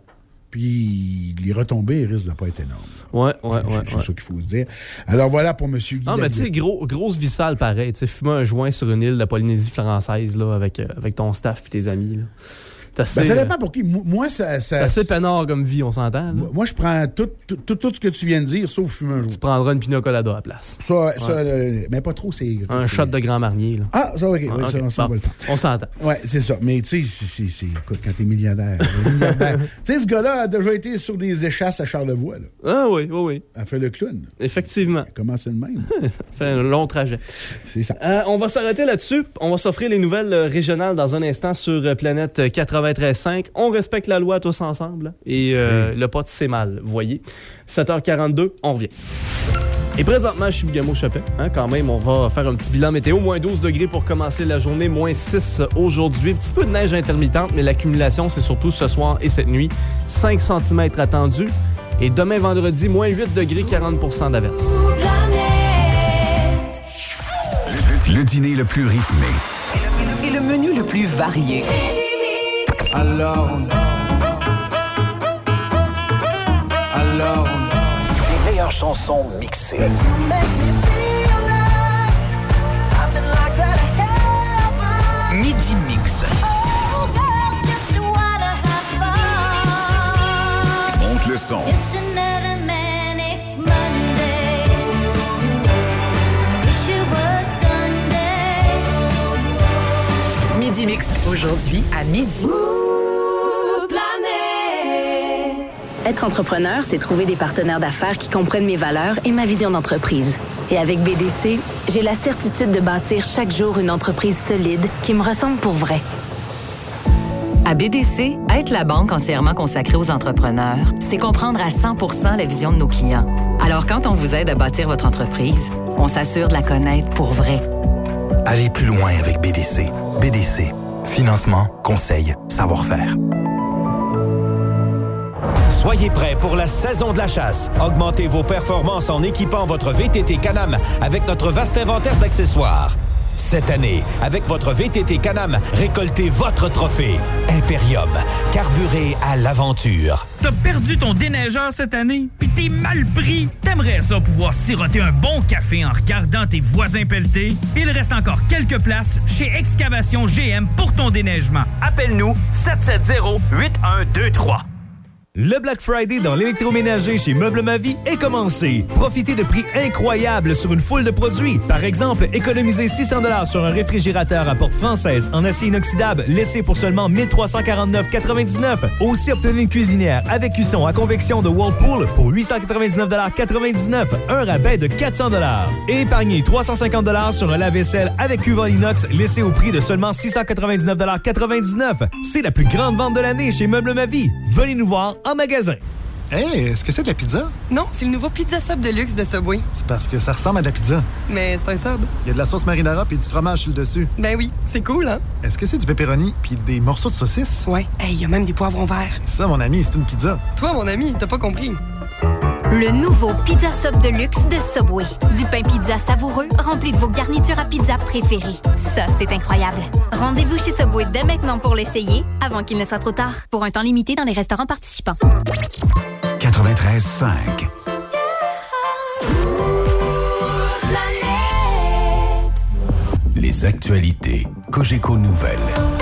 puis les retombées risquent de pas être énormes. Ouais, ouais, C'est, ouais. c'est ouais. ça qu'il faut se dire. Alors voilà pour M. Guy. Ah, mais tu sais, Laliberté. gros, grosse vissale pareil. Tu sais, fumer un joint sur une île de la Polynésie française, là, avec, euh, avec ton staff puis tes amis, là. C'est assez, Ben, ça euh, dépend pour qui. Moi, moi, ça... c'est ça assez peinard comme vie, on s'entend, là. moi, je prends tout, tout, tout, tout ce que tu viens de dire, sauf fumer un jour. Tu prendras une pina colada à la place. Ça, ça euh, mais pas trop, c'est... Un c'est- shot de Grand Marnier, là. Ah, ça, OK. Ah, oui, ok. ça, ça, on Bon, va le prendre. on s'entend. Ouais, c'est ça. Mais tu sais, c'est, c'est, c'est- écoute, quand t'es milliardaire, euh, milliardaire. Tu sais, ce gars-là a déjà été sur des échasses à Charlevoix, là. Ah oui, oui, oui. A fait le clown. Effectivement. Comment c'est le même? Fait un long trajet. C'est ça. Euh, on va s'arrêter là-dessus. On va s'offrir les nouvelles euh, régionales dans un instant sur euh, Planète euh, quatre-vingt-treize cinq. On respecte la loi tous ensemble. Et euh, le pote, c'est mal, vous voyez. sept heures quarante-deux, on revient. Et présentement, je suis Chibougamau-Chapais. Hein, quand même, on va faire un petit bilan météo. Moins douze degrés pour commencer la journée, moins six aujourd'hui. Un petit peu de neige intermittente, mais l'accumulation, c'est surtout ce soir et cette nuit. cinq centimètres attendus. Et demain, vendredi, moins huit degrés, quarante pour cent d'averse. Le dîner le plus rythmé. Et le menu le plus varié. Alors, alors, meilleures chansons mixées. Midi Mix. Monte le son. Midi Mix, aujourd'hui à midi. Être entrepreneur, c'est trouver des partenaires d'affaires qui comprennent mes valeurs et ma vision d'entreprise. Et avec B D C, j'ai la certitude de bâtir chaque jour une entreprise solide qui me ressemble pour vrai. À B D C, être la banque entièrement consacrée aux entrepreneurs, c'est comprendre à cent pour cent la vision de nos clients. Alors quand on vous aide à bâtir votre entreprise, on s'assure de la connaître pour vrai. Allez plus loin avec B D C. B D C. Financement, conseil, savoir-faire. Soyez prêts pour la saison de la chasse. Augmentez vos performances en équipant votre V T T Can-Am avec notre vaste inventaire d'accessoires. Cette année, avec votre V T T Can-Am, récoltez votre trophée. Imperium, carburé à l'aventure. T'as perdu ton déneigeur cette année, pis t'es mal pris. T'aimerais ça pouvoir siroter un bon café en regardant tes voisins pelleter? Il reste encore quelques places chez Excavation G M pour ton déneigement. Appelle-nous sept sept zéro huit un deux trois. Le Black Friday dans l'électroménager chez Meubles Ma Vie est commencé. Profitez de prix incroyables sur une foule de produits. Par exemple, économisez six cents dollars sur un réfrigérateur à porte française en acier inoxydable laissé pour seulement mille trois cent quarante-neuf virgule quatre-vingt-dix-neuf. Aussi, obtenez une cuisinière avec cuisson à convection de Whirlpool pour huit cent quatre-vingt-dix-neuf virgule quatre-vingt-dix-neuf. Un rabais de quatre cents dollars. Et épargnez trois cent cinquante dollars sur un lave-vaisselle avec cuve inox laissé au prix de seulement six cent quatre-vingt-dix-neuf virgule quatre-vingt-dix-neuf. C'est la plus grande vente de l'année chez Meubles Ma Vie. Venez nous voir en magasin. Hey, est-ce que c'est de la pizza? Non, c'est le nouveau Pizza Sub de luxe de Subway. C'est parce que ça ressemble à de la pizza. Mais c'est un sub. Il y a de la sauce marinara puis du fromage sur le dessus. Ben oui, c'est cool, hein? Est-ce que c'est du pepperoni puis des morceaux de saucisse? Ouais. Hey, il y a même des poivrons verts. Ça, mon ami, c'est une pizza. Toi, mon ami, t'as pas compris. Le nouveau Pizza Sub de luxe de Subway. Du pain pizza savoureux rempli de vos garnitures à pizza préférées. Ça, c'est incroyable. Rendez-vous chez Subway dès maintenant pour l'essayer, avant qu'il ne soit trop tard. Pour un temps limité dans les restaurants participants. quatre-vingt-treize cinq. Les actualités Cogeco Nouvelles.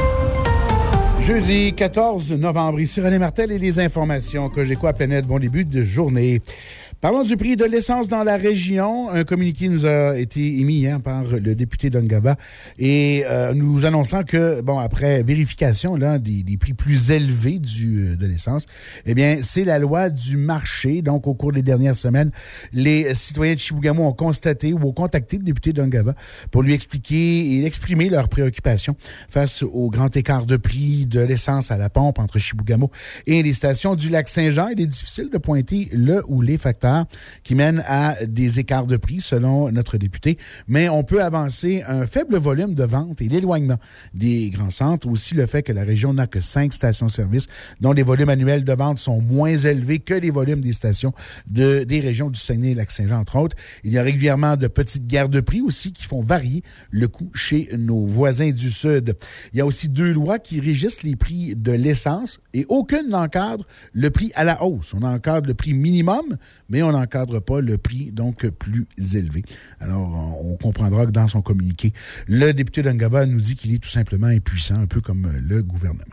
Jeudi quatorze novembre, ici René Martel et les informations Cogeco à Planète. Bon début de journée. Parlons du prix de l'essence dans la région. Un communiqué nous a été émis hier par le député d'Ungava et euh, nous annonçant que, bon, après vérification là, des, des prix plus élevés du, de l'essence, eh bien, c'est la loi du marché. Donc, au cours des dernières semaines, les citoyens de Chibougamau ont constaté ou ont contacté le député d'Ungava pour lui expliquer et exprimer leurs préoccupations face au grand écart de prix de l'essence à la pompe entre Chibougamau et les stations du Lac-Saint-Jean. Il est difficile de pointer le ou les facteurs qui mènent à des écarts de prix selon notre député, mais on peut avancer un faible volume de vente et l'éloignement des grands centres, aussi le fait que la région n'a que cinq stations-service dont les volumes annuels de vente sont moins élevés que les volumes des stations de, des régions du Saguenay et Lac-Saint-Jean, entre autres. Il y a régulièrement de petites guerres de prix aussi qui font varier le coût chez nos voisins du Sud. Il y a aussi deux lois qui régissent les prix de l'essence et aucune n'encadre le prix à la hausse. On encadre le prix minimum, mais on n'encadre pas le prix donc plus élevé. Alors, on comprendra que dans son communiqué, le député d'Ungava nous dit qu'il est tout simplement impuissant, un peu comme le gouvernement.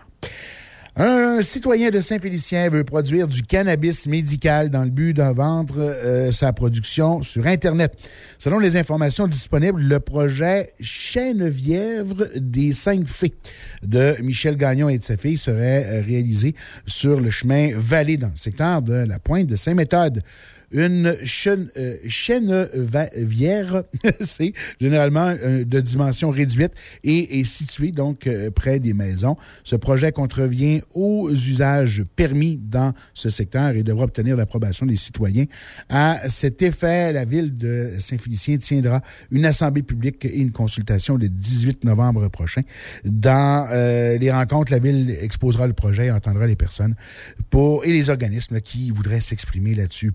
Un citoyen de Saint-Félicien veut produire du cannabis médical dans le but d'en vendre euh, sa production sur Internet. Selon les informations disponibles, le projet Chènevièvre des Cinq Fées de Michel Gagnon et de sa fille serait réalisé sur le chemin Vallée dans le secteur de la Pointe de Saint-Méthode. Une chêne, euh, chènevière, c'est généralement euh, de dimension réduite et est située donc euh, près des maisons. Ce projet contrevient aux usages permis dans ce secteur et devra obtenir l'approbation des citoyens. À cet effet, la ville de Saint-Félicien tiendra une assemblée publique et une consultation le dix-huit novembre prochain. Dans euh, les rencontres, la ville exposera le projet et entendra les personnes pour, et les organismes qui voudraient s'exprimer là-dessus pour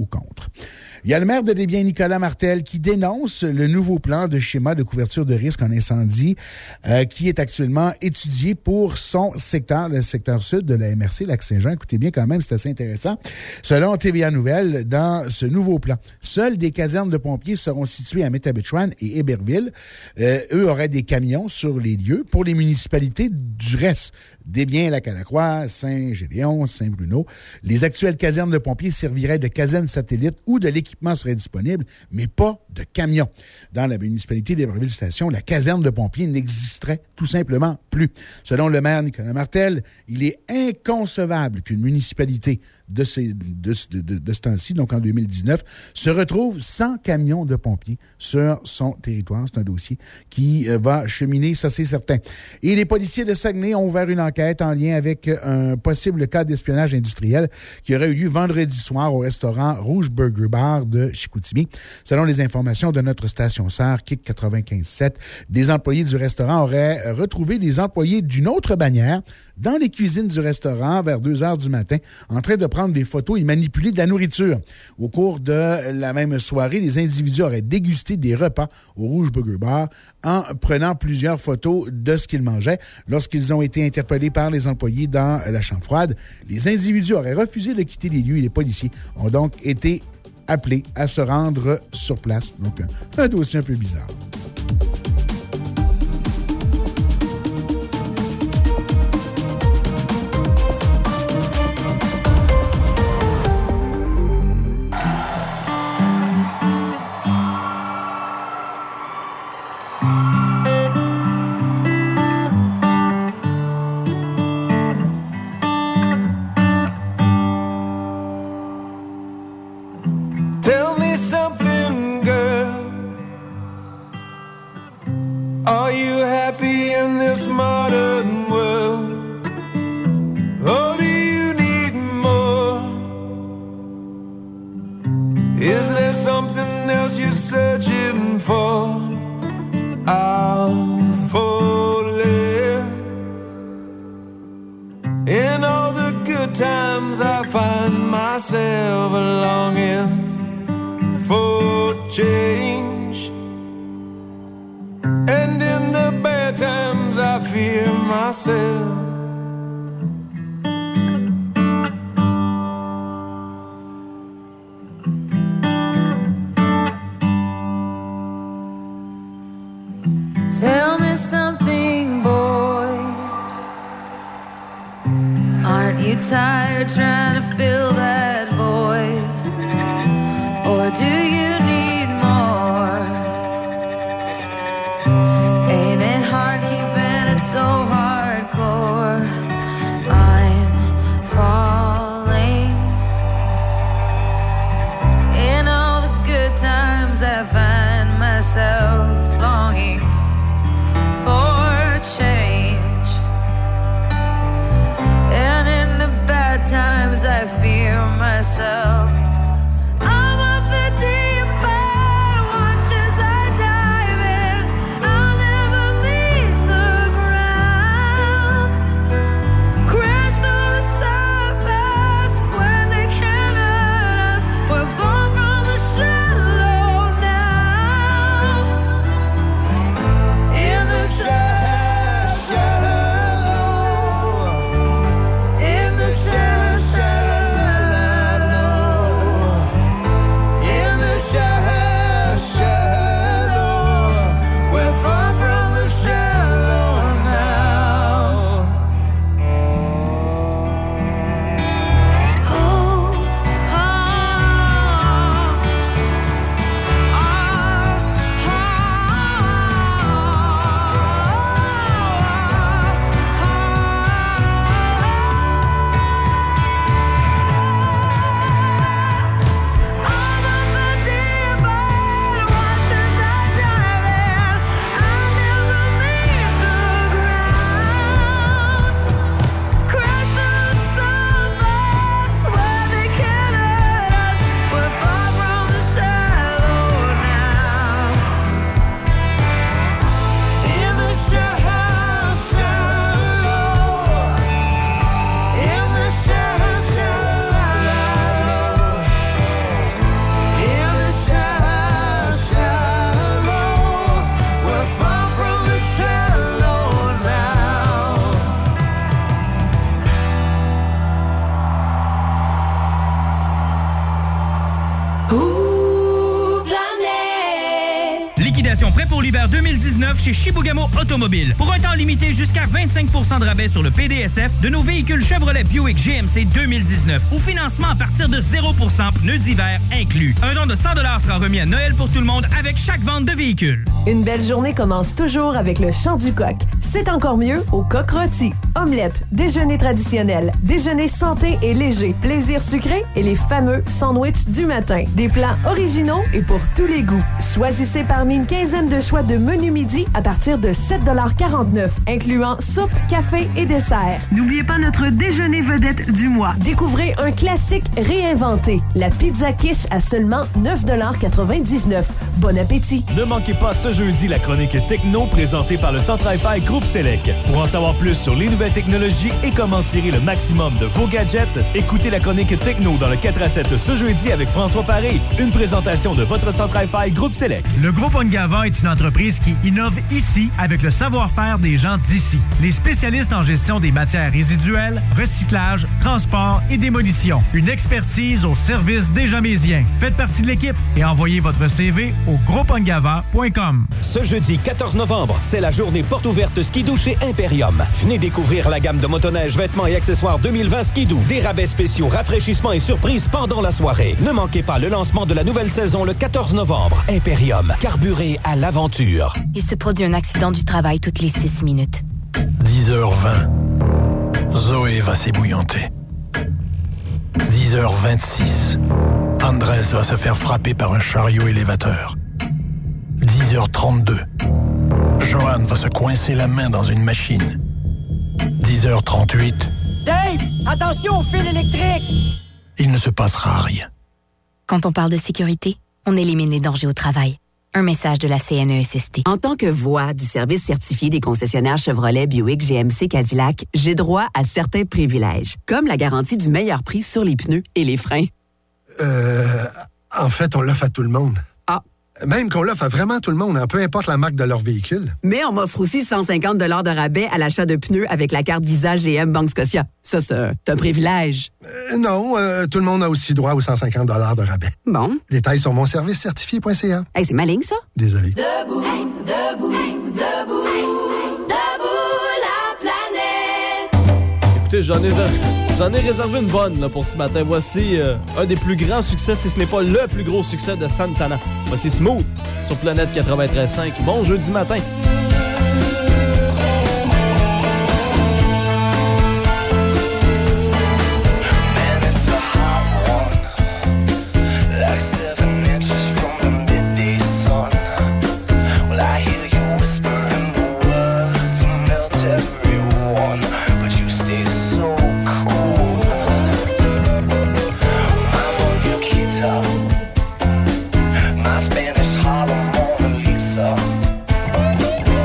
ou contre. Il y a le maire de Desbiens, Nicolas Martel, qui dénonce le nouveau plan de schéma de couverture de risque en incendie euh, qui est actuellement étudié pour son secteur, le secteur sud de la M R C Lac-Saint-Jean. Écoutez bien quand même, c'est assez intéressant. Selon T V A Nouvelles, dans ce nouveau plan, seules des casernes de pompiers seront situées à Métabetchouan et Héberville. Euh, eux auraient des camions sur les lieux. Pour les municipalités du reste, Desbiens, Lac-à-la-Croix, Saint-Gédéon, Saint-Bruno, les actuelles casernes de pompiers serviraient de casernes satellites où de l'équipement serait disponible, mais pas de camions. Dans la municipalité d'Héberville-Station, la caserne de pompiers n'existerait tout simplement plus. Selon le maire Nicolas Martel, il est inconcevable qu'une municipalité de, ces, de, de, de, de ce temps-ci, donc en deux mille dix-neuf, se retrouve sans camions de pompiers sur son territoire. C'est un dossier qui euh, va cheminer, ça c'est certain. Et les policiers de Saguenay ont ouvert une enquête en lien avec un possible cas d'espionnage industriel qui aurait eu lieu vendredi soir au restaurant Rouge Burger Bar de Chicoutimi. Selon les informations de notre station sœur Kick quatre-vingt-quinze sept, des employés du restaurant auraient retrouvé des employés d'une autre bannière dans les cuisines du restaurant vers deux heures du matin en train de prendre des photos et manipuler de la nourriture. Au cours de la même soirée, les individus auraient dégusté des repas au Rouge Burger Bar en prenant plusieurs photos de ce qu'ils mangeaient. Lorsqu'ils ont été interpellés par les employés dans la chambre froide, les individus auraient refusé de quitter les lieux et les policiers ont donc été appelés à se rendre sur place. Donc, un dossier un peu bizarre. Tell me something, girl. Are you happy in this modern world? Or do you need more? Is there something else you're searching for? I'm falling. In all the good times I find myself longing for change, and in the bad times I fear myself. Tell me something, boy. Aren't you tired trying to fill that void? Or do you need more? Ain't it hard keeping it so hardcore? I'm falling. In all the good times I find myself longing for change, and in the bad times I fear myself. In the shallow, shallow, l'hiver deux mille dix-neuf chez Chibougamau Automobile. Pour un temps limité jusqu'à vingt-cinq pour cent de rabais sur le P D S F de nos véhicules Chevrolet Buick G M C deux mille dix-neuf ou financement à partir de zéro pour cent pneus d'hiver inclus. Un don de cent dollars sera remis à Noël pour tout le monde avec chaque vente de véhicule. Une belle journée commence toujours avec le chant du coq. C'est encore mieux au Coq Rôti. Omelette, déjeuner traditionnel, déjeuner santé et léger, plaisir sucré et les fameux sandwichs du matin. Des plats originaux et pour tous les goûts. Choisissez parmi une quinzaine de choix de menu midi à partir de sept dollars quarante-neuf, incluant soupe, café et dessert. N'oubliez pas notre déjeuner vedette du mois. Découvrez un classique réinventé, la pizza quiche à seulement neuf dollars quatre-vingt-dix-neuf. Bon appétit! Ne manquez pas ce jeudi la chronique techno présentée par le Centre Hi-Fi Groupe Select. Pour en savoir plus sur les nouvelles technologies et comment tirer le maximum de vos gadgets, écoutez la chronique techno dans le quatre à sept ce jeudi avec François Paré. Une présentation de votre Centre Hi-Fi Groupe Select. Le Groupe Ongava est une entreprise qui innove ici avec le savoir-faire des gens d'ici. Les spécialistes en gestion des matières résiduelles, recyclage, transport et démolition. Une expertise au service des Jamésiens. Faites partie de l'équipe et envoyez votre C V au groupe ongava point com. Ce jeudi quatorze novembre, c'est la journée porte ouverte Skidoo chez Imperium. Venez découvrir la gamme de motoneige, vêtements et accessoires deux mille vingt Skidoo. Des rabais spéciaux, rafraîchissements et surprises pendant la soirée. Ne manquez pas le lancement de la nouvelle saison le quatorze novembre. Imperium, carburé à l'aventure. Il se produit un accident du travail toutes les six minutes. dix heures vingt. Zoé va s'ébouillanter. dix heures vingt-six. Andrés va se faire frapper par un chariot élévateur. dix heures trente-deux. Johan va se coincer la main dans une machine. dix heures trente-huit. Dave, attention au fil électrique! Il ne se passera rien. Quand on parle de sécurité, on élimine les dangers au travail. Un message de la C N E S S T. En tant que voix du service certifié des concessionnaires Chevrolet, Buick, G M C, Cadillac, j'ai droit à certains privilèges, comme la garantie du meilleur prix sur les pneus et les freins. Euh... En fait, on l'offre à tout le monde. Ah. Même qu'on l'offre à vraiment tout le monde, hein, peu importe la marque de leur véhicule. Mais on m'offre aussi cent cinquante dollars de rabais à l'achat de pneus avec la carte Visa G M Banque Scotia. Ça, c'est un privilège. Euh, non, euh, tout le monde a aussi droit aux cent cinquante dollars de rabais. Bon. Détails sur mon service certifié point c a. Hey, c'est maligne, ça? Désolé. Debout, debout, debout, debout la planète. Écoutez, j'en ai, j'en ai réservé une bonne là, pour ce matin. Voici euh, un des plus grands succès, si ce n'est pas le plus gros succès de Santana. Voici Smooth sur Planète quatre-vingt-treize cinq. Bon jeudi matin. My Spanish Harlem Mona Lisa.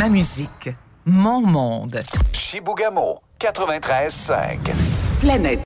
ma musique, mon monde. Chibougamau, quatre-vingt-treize cinq. Planète